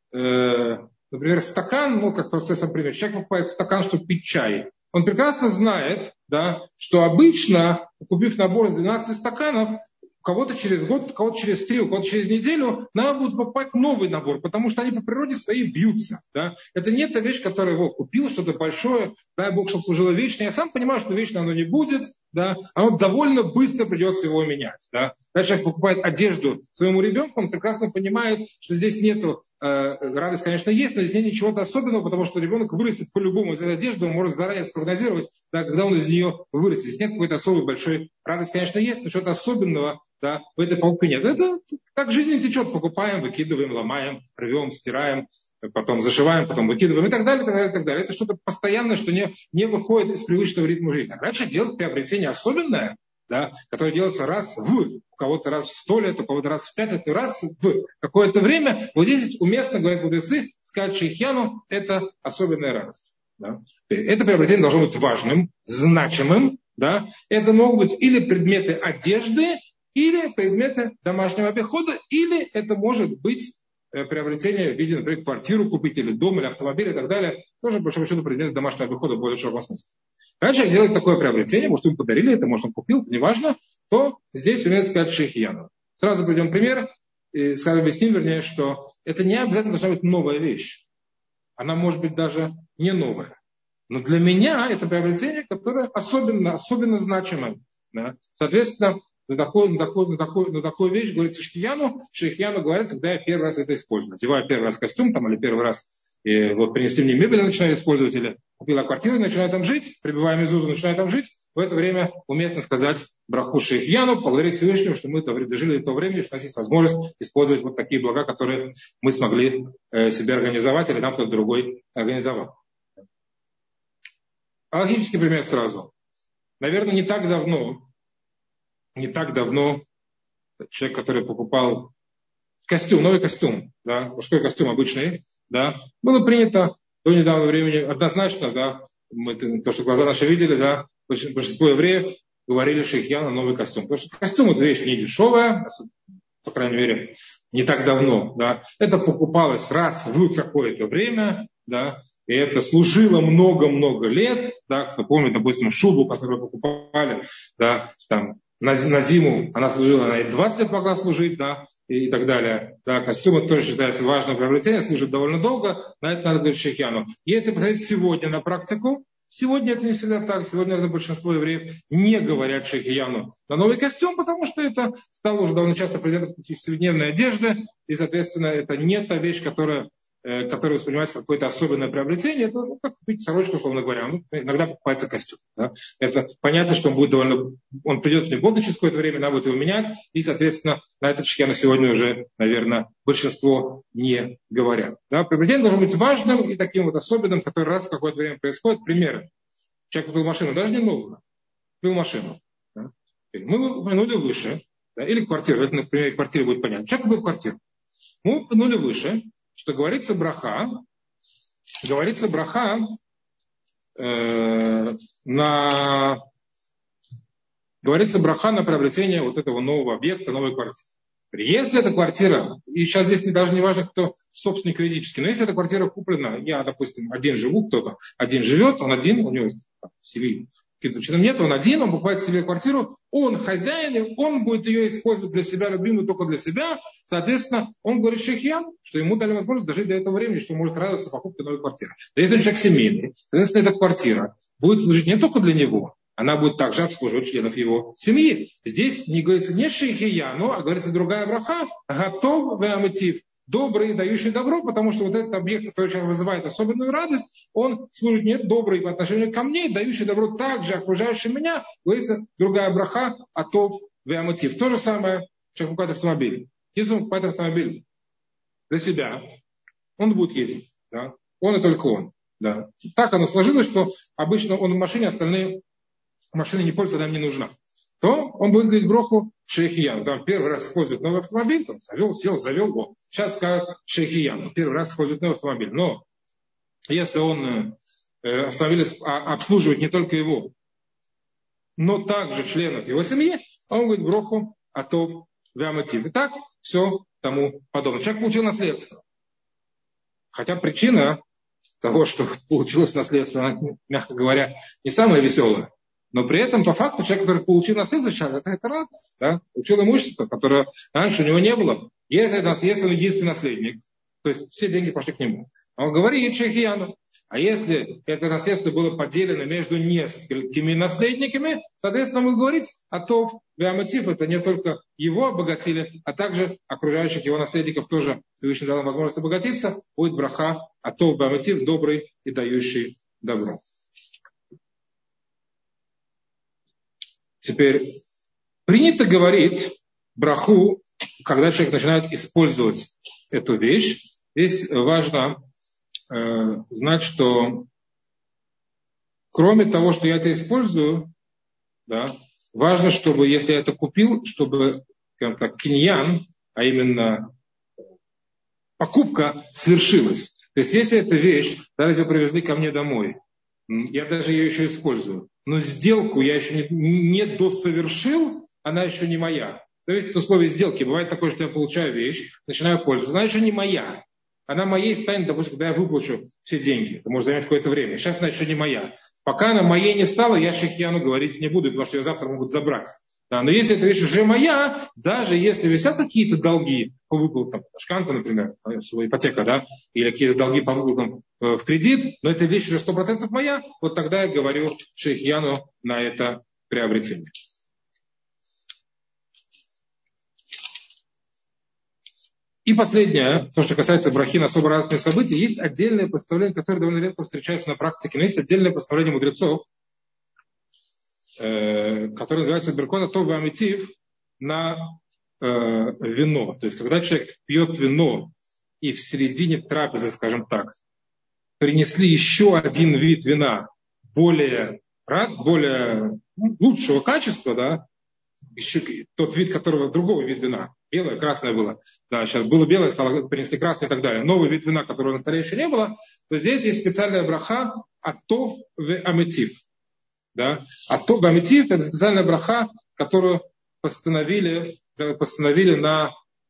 например, стакан, как просто сам пример, человек покупает стакан, чтобы пить чай. Он прекрасно знает, да, что обычно, купив набор из 12 стаканов, у кого-то через год, у кого-то через 3, у кого-то через неделю надо будет покупать новый набор, потому что они по природе своей бьются. Да. Это не та вещь, которую его купил, что-то большое, дай Бог, чтобы служило вечно. Я сам понимаю, что вечно оно не будет, да, оно довольно быстро придется его менять. Да. Когда человек покупает одежду своему ребенку, он прекрасно понимает, что здесь нету, радость, конечно, есть, но здесь нет ничего особенного, потому что ребенок вырастет по-любому из этой одежды, он может заранее спрогнозировать, да, когда он из нее вырастет. Здесь нет какой-то особой большой радости, конечно, есть, но что-то особенного, да, в этой покупке нет. Это так жизнь течет, покупаем, выкидываем, ломаем, рвем, стираем, потом зашиваем, потом выкидываем и так далее, так далее, так далее. Это что-то постоянное, что не выходит из привычного ритма жизни. А дальше делать приобретение особенное, да, которое делается раз у кого-то раз в 100 лет, у кого-то раз в 5 лет, раз в какое-то время. Вот здесь уместно, говорят мудрецы, сказать шейхьяну, это особенная радость. Да. Это приобретение должно быть важным, значимым. Да. Это могут быть или предметы одежды, или предметы домашнего обихода, или это может быть приобретение в виде, например, квартиру купить, или дом, или автомобиль и так далее. Тоже, по большому счету, предметы домашнего обихода в более широком смысле. Когда человек делает такое приобретение, может, ему подарили это, может, он купил, неважно, то здесь умеет сказать шейхьяну. Сразу приведем пример, и сразу объясним, вернее, что это не обязательно должна быть новая вещь. Она может быть даже не новая. Но для меня это приобретение, которое особенно значимое. Да? Соответственно, на такую вещь говорит шейхьяну говорит, когда я первый раз это использую. Надеваю первый раз костюм или первый раз принесли мне мебель, начинаю использовать, или купила квартиру, начинаю там жить, прибываю мезузу, начинаю там жить. В это время уместно сказать браху шейхьяну, поблагодарить Всевышнего, что мы дожили до того времени, что у нас есть возможность использовать вот такие блага, которые мы смогли себе организовать, или нам кто-то другой организовал. Логический пример сразу. Наверное, не так давно человек, который покупал новый костюм, да, мужской костюм обычный, да, было принято до недавнего времени однозначно, да, то, что глаза наши видели, да, большинство евреев говорили шейхьяну новый костюм. Потому что костюм это вещь не дешевая, по крайней мере, не так давно, да. Это покупалось раз в какое-то время, да, и это служило много-много лет, да, кто помнит, допустим, шубу, которую покупали, да, там, на зиму она служила, она и 20 лет могла служить, да, и так далее. Да, костюм это тоже считается важным приобретением, служит довольно долго, на это надо говорить шейхьяну. Если посмотреть сегодня на практику, сегодня это не всегда так, сегодня, наверное, большинство евреев не говорят шейхьяну на новый костюм, потому что это стало уже довольно часто предметом повседневной одежды, и, соответственно, это не та вещь, которая воспринимается как какое-то особенное приобретение, это как купить сорочку, условно говоря. Иногда покупается костюм. Да. Это понятно, что он придет в негодность через какое-то время, надо будет его менять, и, соответственно, на этот шейхьяну сегодня уже, наверное, большинство не говорят. Да. Приобретение должно быть важным и таким вот особенным, который раз в какое-то время происходит. Примеры. Человек купил машину, даже не новую, купил машину. Да. Мы упомянули выше, да, или квартиру, это, например, квартира будет понятно. Человек купил квартиру. Мы упомянули выше, что говорится браха на приобретение вот этого нового объекта, новой квартиры. Если эта квартира, и сейчас здесь даже не важно, кто собственник юридически, но если эта квартира куплена, я, допустим, один живу, кто-то один живет, он один, у него семьи, каким-то нет, он один, он покупает себе квартиру, он хозяин, он будет ее использовать для себя, любимую только для себя. Соответственно, он говорит шейхьян, что ему дали возможность дожить до этого времени, что он может радоваться покупке новой квартиры. Но если он человек семейный, соответственно, эта квартира будет служить не только для него, она будет также обслуживать членов его семьи. Здесь не говорится не шейхияну, а говорится другая браха, готов веамотив, добрый, дающий добро, потому что вот этот объект, который сейчас вызывает особенную радость, он служит не добрый по отношению ко мне, дающий добро также окружающим меня, говорится другая браха, атов веамотив. То же самое, человек покупает автомобиль. Если он покупает автомобиль для себя, он будет ездить. Да? Он и только он. Да. Так оно сложилось, что обычно он в машине, остальные машины не пользуются, нам не нужна. То он будет говорить броху шейхиян. Там первый раз использует новый автомобиль, там завел. Вот. Сейчас скажет шейхиян. Первый раз использует новый автомобиль. Но если он автомобиль обслуживает не только его, но также членов его семьи, он говорит броху атов веамотив. И так все тому подобное. Человек получил наследство. Хотя причина того, что получилось наследство, она, мягко говоря, не самая веселая. Но при этом, по факту, человек, который получил наследство сейчас, это радость. Да? Получил имущество, которое раньше у него не было. Если он единственный наследник, то есть все деньги пошли к нему. Он говорит шейхияну. А если это наследство было поделено между несколькими наследниками, соответственно, он будет говорить атов веамотив. Это не только его обогатили, а также окружающих его наследников тоже Всевышний дал возможность обогатиться. Будет браха атов веамотив, добрый и дающий добро. Теперь принято говорить браху, когда человек начинает использовать эту вещь. Здесь важно знать, что кроме того, что я это использую, да, важно, чтобы, если я это купил, чтобы, скажем так, киньян, а именно покупка свершилась. То есть, если эта вещь, даже ее привезли ко мне домой, я даже ее еще использую, но сделку я еще не досовершил, она еще не моя. Зависит от условий сделки. Бывает такое, что я получаю вещь, начинаю пользоваться, она еще не моя. Она моей станет, допустим, когда я выплачу все деньги. Это может занять какое-то время. Сейчас она еще не моя. Пока она моей не стала, я шейхияну говорить не буду, потому что ее завтра могут забрать. Да, но если эта вещь уже моя, даже если висят какие-то долги по выплатам, шканта, например, ипотека, да, или какие-то долги по выплатам в кредит, но эта вещь уже 100% моя, вот тогда я говорю шейхияну на это приобретение. И последнее, то, что касается брахи на особо радостные события, есть отдельное постановление, которое довольно редко встречается на практике, но есть отдельное постановление мудрецов, которое называется беркот атов веамотив, на вино. То есть, когда человек пьет вино, и в середине трапезы, скажем так, принесли еще один вид вина более лучшего качества, да, еще тот вид, которого другого вид вина, белое, красное было, да, сейчас было белое, принесли красное и так далее, новый вид вина, которого настоящего не было, то здесь есть специальная браха атов веамотив. Да? Атов веамотив — это специальная браха, которую постановили на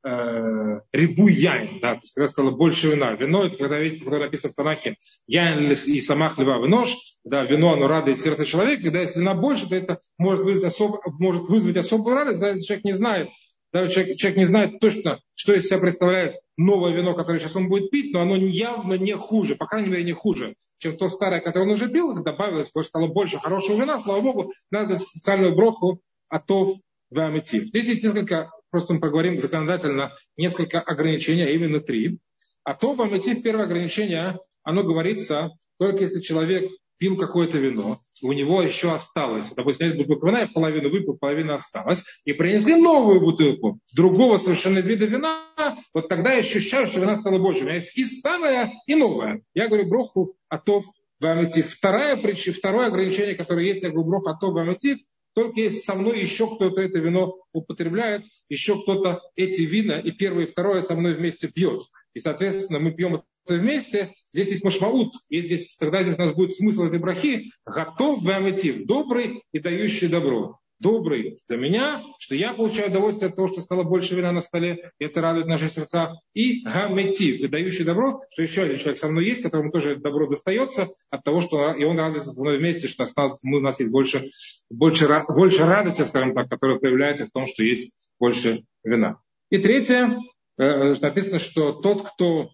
рибуй яйн, да, то есть когда стало больше вина. Вино — это когда, видите, когда написано в Танахе яйн и самах лева винош, да, вино, оно радует сердце человека, когда если вина больше, то это может вызвать особую радость, даже если человек не знает, человек не знает точно, что из себя представляет новое вино, которое сейчас он будет пить, но оно явно не хуже, по крайней мере не хуже, чем то старое, которое он уже пил, добавилось, стало больше хорошего вина, слава Богу, надо специальную броху атов веамотив. Здесь есть несколько, просто мы поговорим законодательно, несколько ограничений, а именно 3. Атов веамотив, первое ограничение, оно говорится, только если человек пил какое-то вино, у него еще осталось, допустим, есть бутылка вина, я половину выпил, половина осталась, и принесли новую бутылку другого совершенно вида вина, вот тогда я ощущаю, что вина стала больше. У меня есть и старая, и новая. Я говорю броху атов веамотив. Второе ограничение, которое есть, я говорю броху атов веамотив, только если со мной еще кто-то это вино употребляет, еще кто-то эти вина, и первое, и второе со мной вместе пьет. И, соответственно, мы пьем это вместе. Здесь есть машмаут. Тогда здесь у нас будет смысл этой брахи. Готов веамотив. Добрый и дающий добро. Добрый за меня, что я получаю удовольствие от того, что стало больше вина на столе. И это радует наши сердца. И гаметив. И дающий добро, что еще один человек со мной есть, которому тоже это добро достается от того, что и он радуется со мной вместе, что у нас есть больше радости, скажем так, которая проявляется в том, что есть больше вина. И третье. Написано, что тот, кто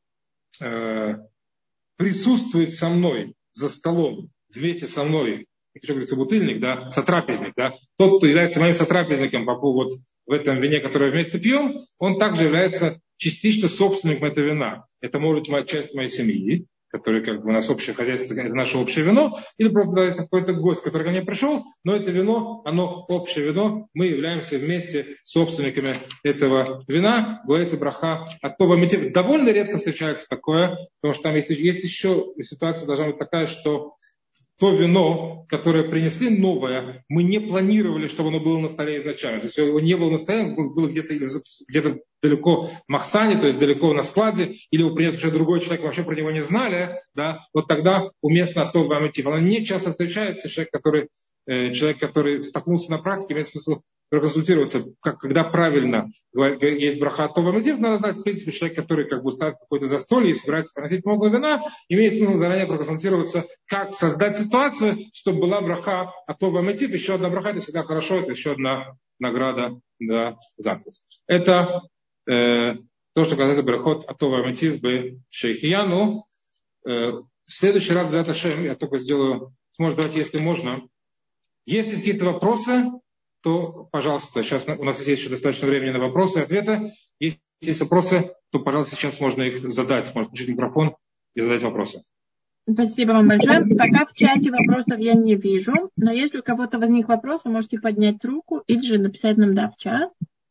присутствует со мной за столом, вместе со мной хочу говорить собутыльник, да, сотрапезник, да, тот, кто является моим сотрапезником по поводу в этом вине, которое вместе пьем, он также является частично собственником этого вина. Это может быть часть моей семьи, который как бы у нас общее хозяйство, это наше общее вино, или просто да, это какой-то гость, который ко мне пришел, но это вино, оно общее вино, мы являемся вместе собственниками этого вина, говорится браха от того мотива. Довольно редко встречается такое, потому что там есть еще ситуация должна быть такая, что то вино, которое принесли новое, мы не планировали, чтобы оно было на столе изначально. То есть его не было на столе, было где-то далеко в махсане, то есть далеко на складе, или его принес уже другой человек, вообще про него не знали, да, вот тогда уместно то вам идти. Оно не часто встречается, человек, который столкнулся на практике, имеет смысл проконсультироваться, когда правильно есть браха то вам идти, надо знать, в принципе, человек, который как бы ставит какое-то застолье и собирается приносить много вина, имеет смысл заранее проконсультироваться, как создать ситуацию, чтобы была браха то вам идти. Еще одна браха, это всегда хорошо, это еще одна награда за заповедь. Это то, что касается брахот атова амити в Шейхияну. В следующий раз, Б'эзрат Ашем, я только сделаю, может, давайте, если можно. Если есть какие-то вопросы, то, пожалуйста, сейчас у нас есть еще достаточно времени на вопросы и ответы. Если есть вопросы, то, пожалуйста, сейчас можно их задать. Можно включить микрофон и задать вопросы. Спасибо вам большое. Пока в чате вопросов я не вижу, но если у кого-то возник вопрос, вы можете поднять руку или же написать нам в чат.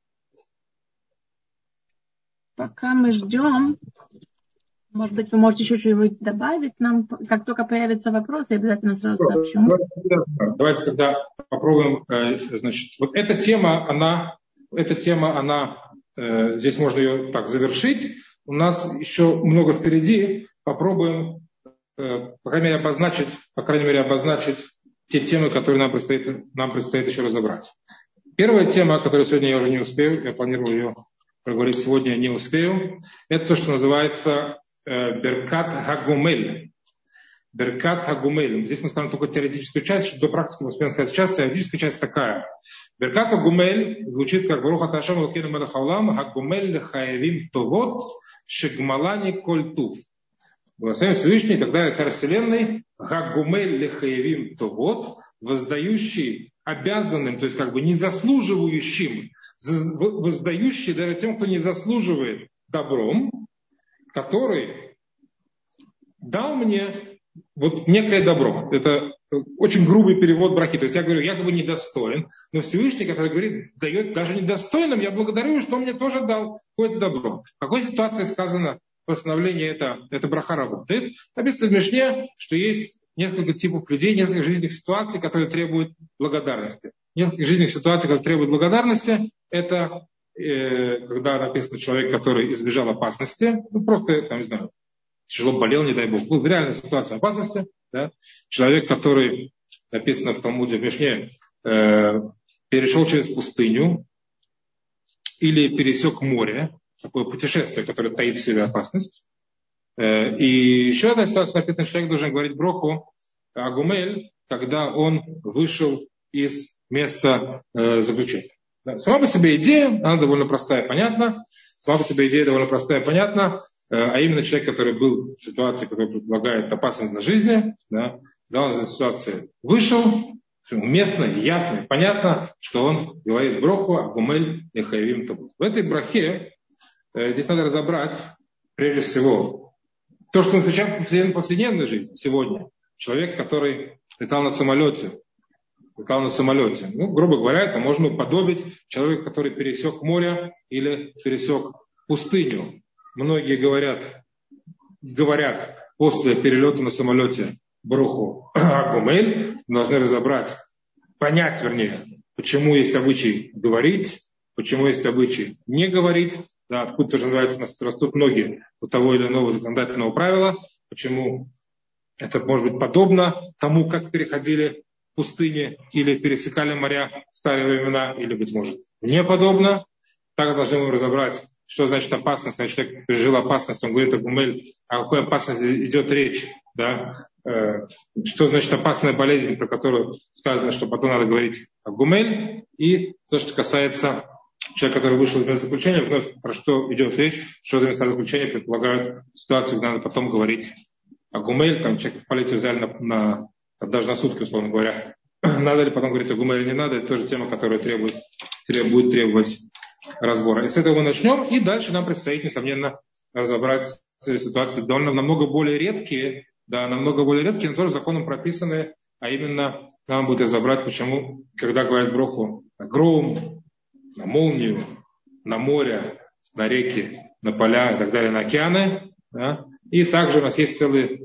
Пока мы ждем, может быть, вы можете еще что-нибудь добавить нам. Как только появится вопрос, я обязательно сразу сообщу. Давайте тогда попробуем. Значит, вот эта тема, она здесь можно ее так завершить. У нас еще много впереди. Попробуем, по крайней мере, обозначить те темы, которые нам предстоит еще разобрать. Первая тема, которую сегодня я уже не успею, я планировал ее проговорить сегодня, не успею. Это то, что называется Беркат Хагумель. Беркат Хагумель. Здесь мы скажем только теоретическую часть, что до практики мы успеем сказать сейчас. Теоретическая часть такая. Беркат Хагумель звучит как Барух ата Ашем Элокейну мелech хаолам Хагумель лехаевим товот шегмалани коль тув. Благословен Всевышний, тогда Царь Вселенной Хагумель лехаевим товот, воздающий обязанным, то есть как бы не заслуживающим, воздающий даже тем, кто не заслуживает добром, который дал мне вот некое добро. Это очень грубый перевод брахи. То есть я говорю, я как бы недостоин, но Всевышний, который говорит, дает даже недостойным, я благодарю, что он мне тоже дал какое-то добро. В какой ситуации сказано постановление это браха работает? Написано в Мишне, что есть несколько типов людей, несколько жизненных ситуаций, которые требуют благодарности. Несколько жизненных ситуаций, которые требуют благодарности, это когда написано человек, который избежал опасности, просто, там, не знаю, тяжело болел, не дай бог, был в реальной ситуации опасности, да? Человек, который, написано в Талмуде, в Мишне, перешел через пустыню или пересек море, такое путешествие, которое таит в себе опасность. И еще одна ситуация, написано, человек должен говорить броху Агумель, когда он вышел из места заключения. Да, сама по себе идея, она довольно простая и понятна. А именно человек, который был в ситуации, которая предполагает опасность для жизни, да, когда он из этой ситуации вышел, уместно, ясно, понятно, что он говорит броху Агумель лехаевим товот. В этой брахе здесь надо разобрать, прежде всего, то, что мы встречаем в повседневной жизни сегодня. Человек, который летал на самолете. Ну, грубо говоря, это можно уподобить человеку, который пересек море или пересек пустыню. Многие говорят после перелета на самолете броху Агумель, должны понять, почему есть обычай говорить, почему есть обычай не говорить, да, откуда тоже называется, у нас растут ноги у того или иного законодательного правила, почему это может быть подобно тому, как переходили пустыни или пересекали моря в старые времена, или, быть может, не подобно. Так должны мы разобрать, что значит опасность. Когда человек пережил опасность, он говорит Агумель, о какой опасности идет речь. Да? Что значит опасная болезнь, про которую сказано, что потом надо говорить Агумель. И то, что касается человека, который вышел из места заключения, вновь про что идет речь, что за места заключения предполагают ситуацию, где надо потом говорить Агумель. Там человека в полицию взяли даже на сутки, условно говоря. Надо ли потом говорить о гуморе или не надо, это тоже тема, которая будет требовать разбора. И с этого мы начнем, и дальше нам предстоит, несомненно, разобрать ситуации довольно намного более редкие, но тоже законом прописанные, а именно нам будет разобрать, почему, когда говорят броху на гром, на молнию, на море, на реки, на поля и так далее, на океаны. Да? И также у нас есть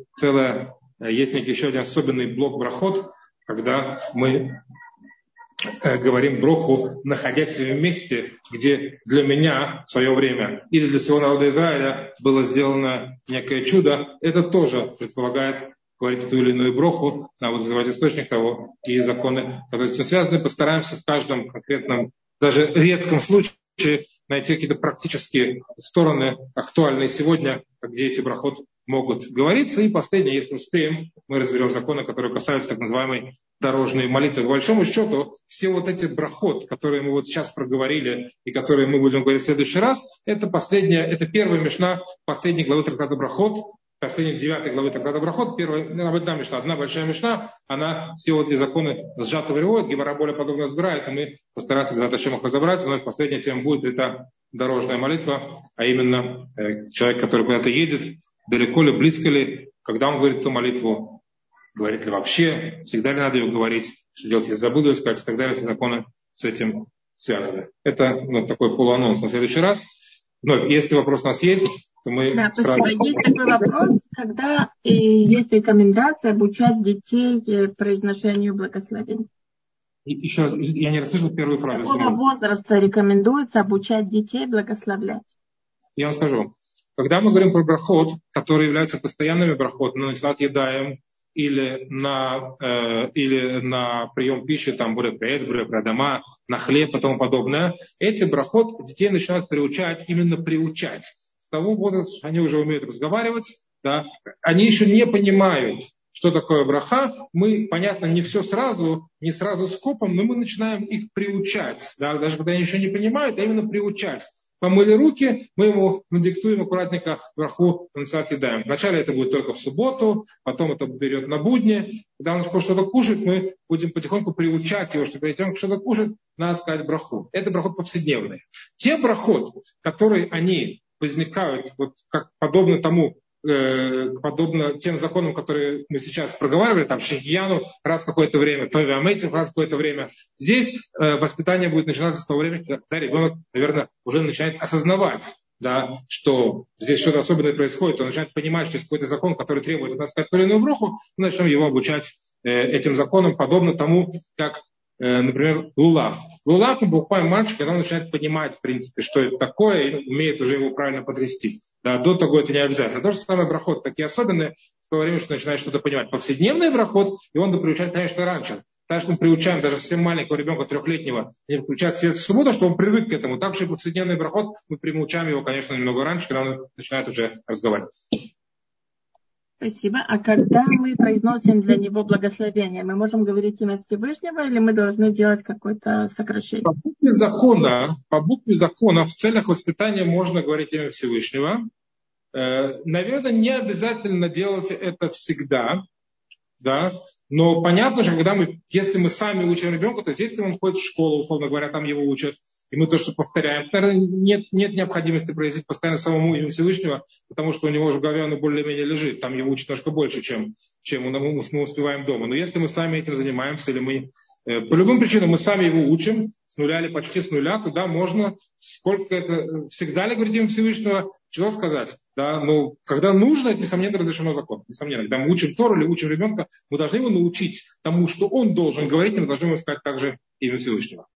есть некий еще один особенный блок брахот, когда мы говорим броху, находясь в месте, где для меня в свое время или для всего народа Израиля было сделано некое чудо. Это тоже предполагает говорить ту или иную броху, надо называть источник того и законы, которые с этим связаны. Постараемся в каждом конкретном, даже редком случае найти какие-то практические стороны, актуальные сегодня, где эти брахот могут говориться. И последнее, если успеем, мы разберем законы, которые касаются так называемой дорожной молитвы. По большому счету, все вот эти брахот, которые мы вот сейчас проговорили и которые мы будем говорить в следующий раз, это первая мишна последней главы трактата брахот, последней 9 главы трактата брахот, одна мишна, одна большая мишна, она все вот эти законы сжато приводит, Гемара более подробно разбирает, и мы постараемся зачем их разобрать. Вновь последняя тема будет это дорожная молитва, а именно человек, который куда-то едет, далеко ли, близко ли, когда он говорит эту молитву, говорит ли вообще, всегда ли надо ее говорить, что делать, если забуду сказать, и так далее, эти законы с этим связаны. Это такой полуанонс на следующий раз. Вновь, если вопрос у нас есть, то мы сразу... Спасибо. Есть такой вопрос, когда есть рекомендация обучать детей произношению благословений. Еще раз, я не расслышал первую фразу. Какого возраста рекомендуется обучать детей благословлять? Я вам скажу. Когда мы говорим про брахот, которые являются постоянными брахотами, на Нисат Ядаем или на прием пищи, там, дома, на хлеб и тому подобное, эти брахот детей начинают приучать. С того возраста, что они уже умеют разговаривать, да, они еще не понимают, что такое браха. Мы, понятно, не сразу скопом, но мы начинаем их приучать. Да, даже когда они еще не понимают, а именно приучать. Помыли руки, мы ему надиктуем аккуратненько браху на Нисат Ядаем. Вначале это будет только в субботу, потом это берет на будни. Когда он хочет что-то кушать, мы будем потихоньку приучать его, что перед тем, как что-то кушать, надо сказать браху. Это брахот повседневный. Те брахот, которые они возникают, вот как подобно тем законам, которые мы сейчас проговаривали, там Шехияну раз в какое-то время, Тови Аметив раз в какое-то время. Здесь воспитание будет начинаться с того времени, когда ребенок, наверное, уже начинает осознавать, да, что здесь что-то особенное происходит, он начинает понимать, что есть какой-то закон, который требует от нас сказать ту или иную броху, мы начнем его обучать этим законам, подобно тому, как, например, лулав. Лулав мы покупаем мальчика, когда он начинает понимать, в принципе, что это такое, и умеет уже его правильно потрясти. Да, до того это не обязательно. То же самое брахот, такие особенные, с того времени, что начинает что-то понимать. Повседневный брахот, и он приучать, конечно, раньше. Так что мы приучаем даже совсем маленького ребенка, 3-летнего, не включать свет в субботу, чтобы он привык к этому. Так что и повседневный брахот, мы приучаем его, конечно, немного раньше, когда он начинает уже разговаривать. Спасибо. А когда мы произносим для него благословение, мы можем говорить имя Всевышнего или мы должны делать какое-то сокращение? По букве закона в целях воспитания можно говорить имя Всевышнего. Наверное, не обязательно делать это всегда, да. Но понятно же, если мы сами учим ребенка, то есть если он ходит в школу, условно говоря, там его учат, и мы то, что повторяем, наверное, нет необходимости произносить постоянно самому имя Всевышнего, потому что у него уже в голове оно более-менее лежит, там его учат немножко больше, чем мы успеваем дома. Но если мы сами этим занимаемся, или мы по любым причинам мы сами его учим, с нуля или почти с нуля, туда можно, всегда ли говорить имя Всевышнего, чего сказать? Да, но когда нужно, это, несомненно, разрешено законом. Несомненно, когда мы учим Тору или учим ребенка, мы должны его научить тому, что он должен говорить, и мы должны ему сказать также имя Всевышнего.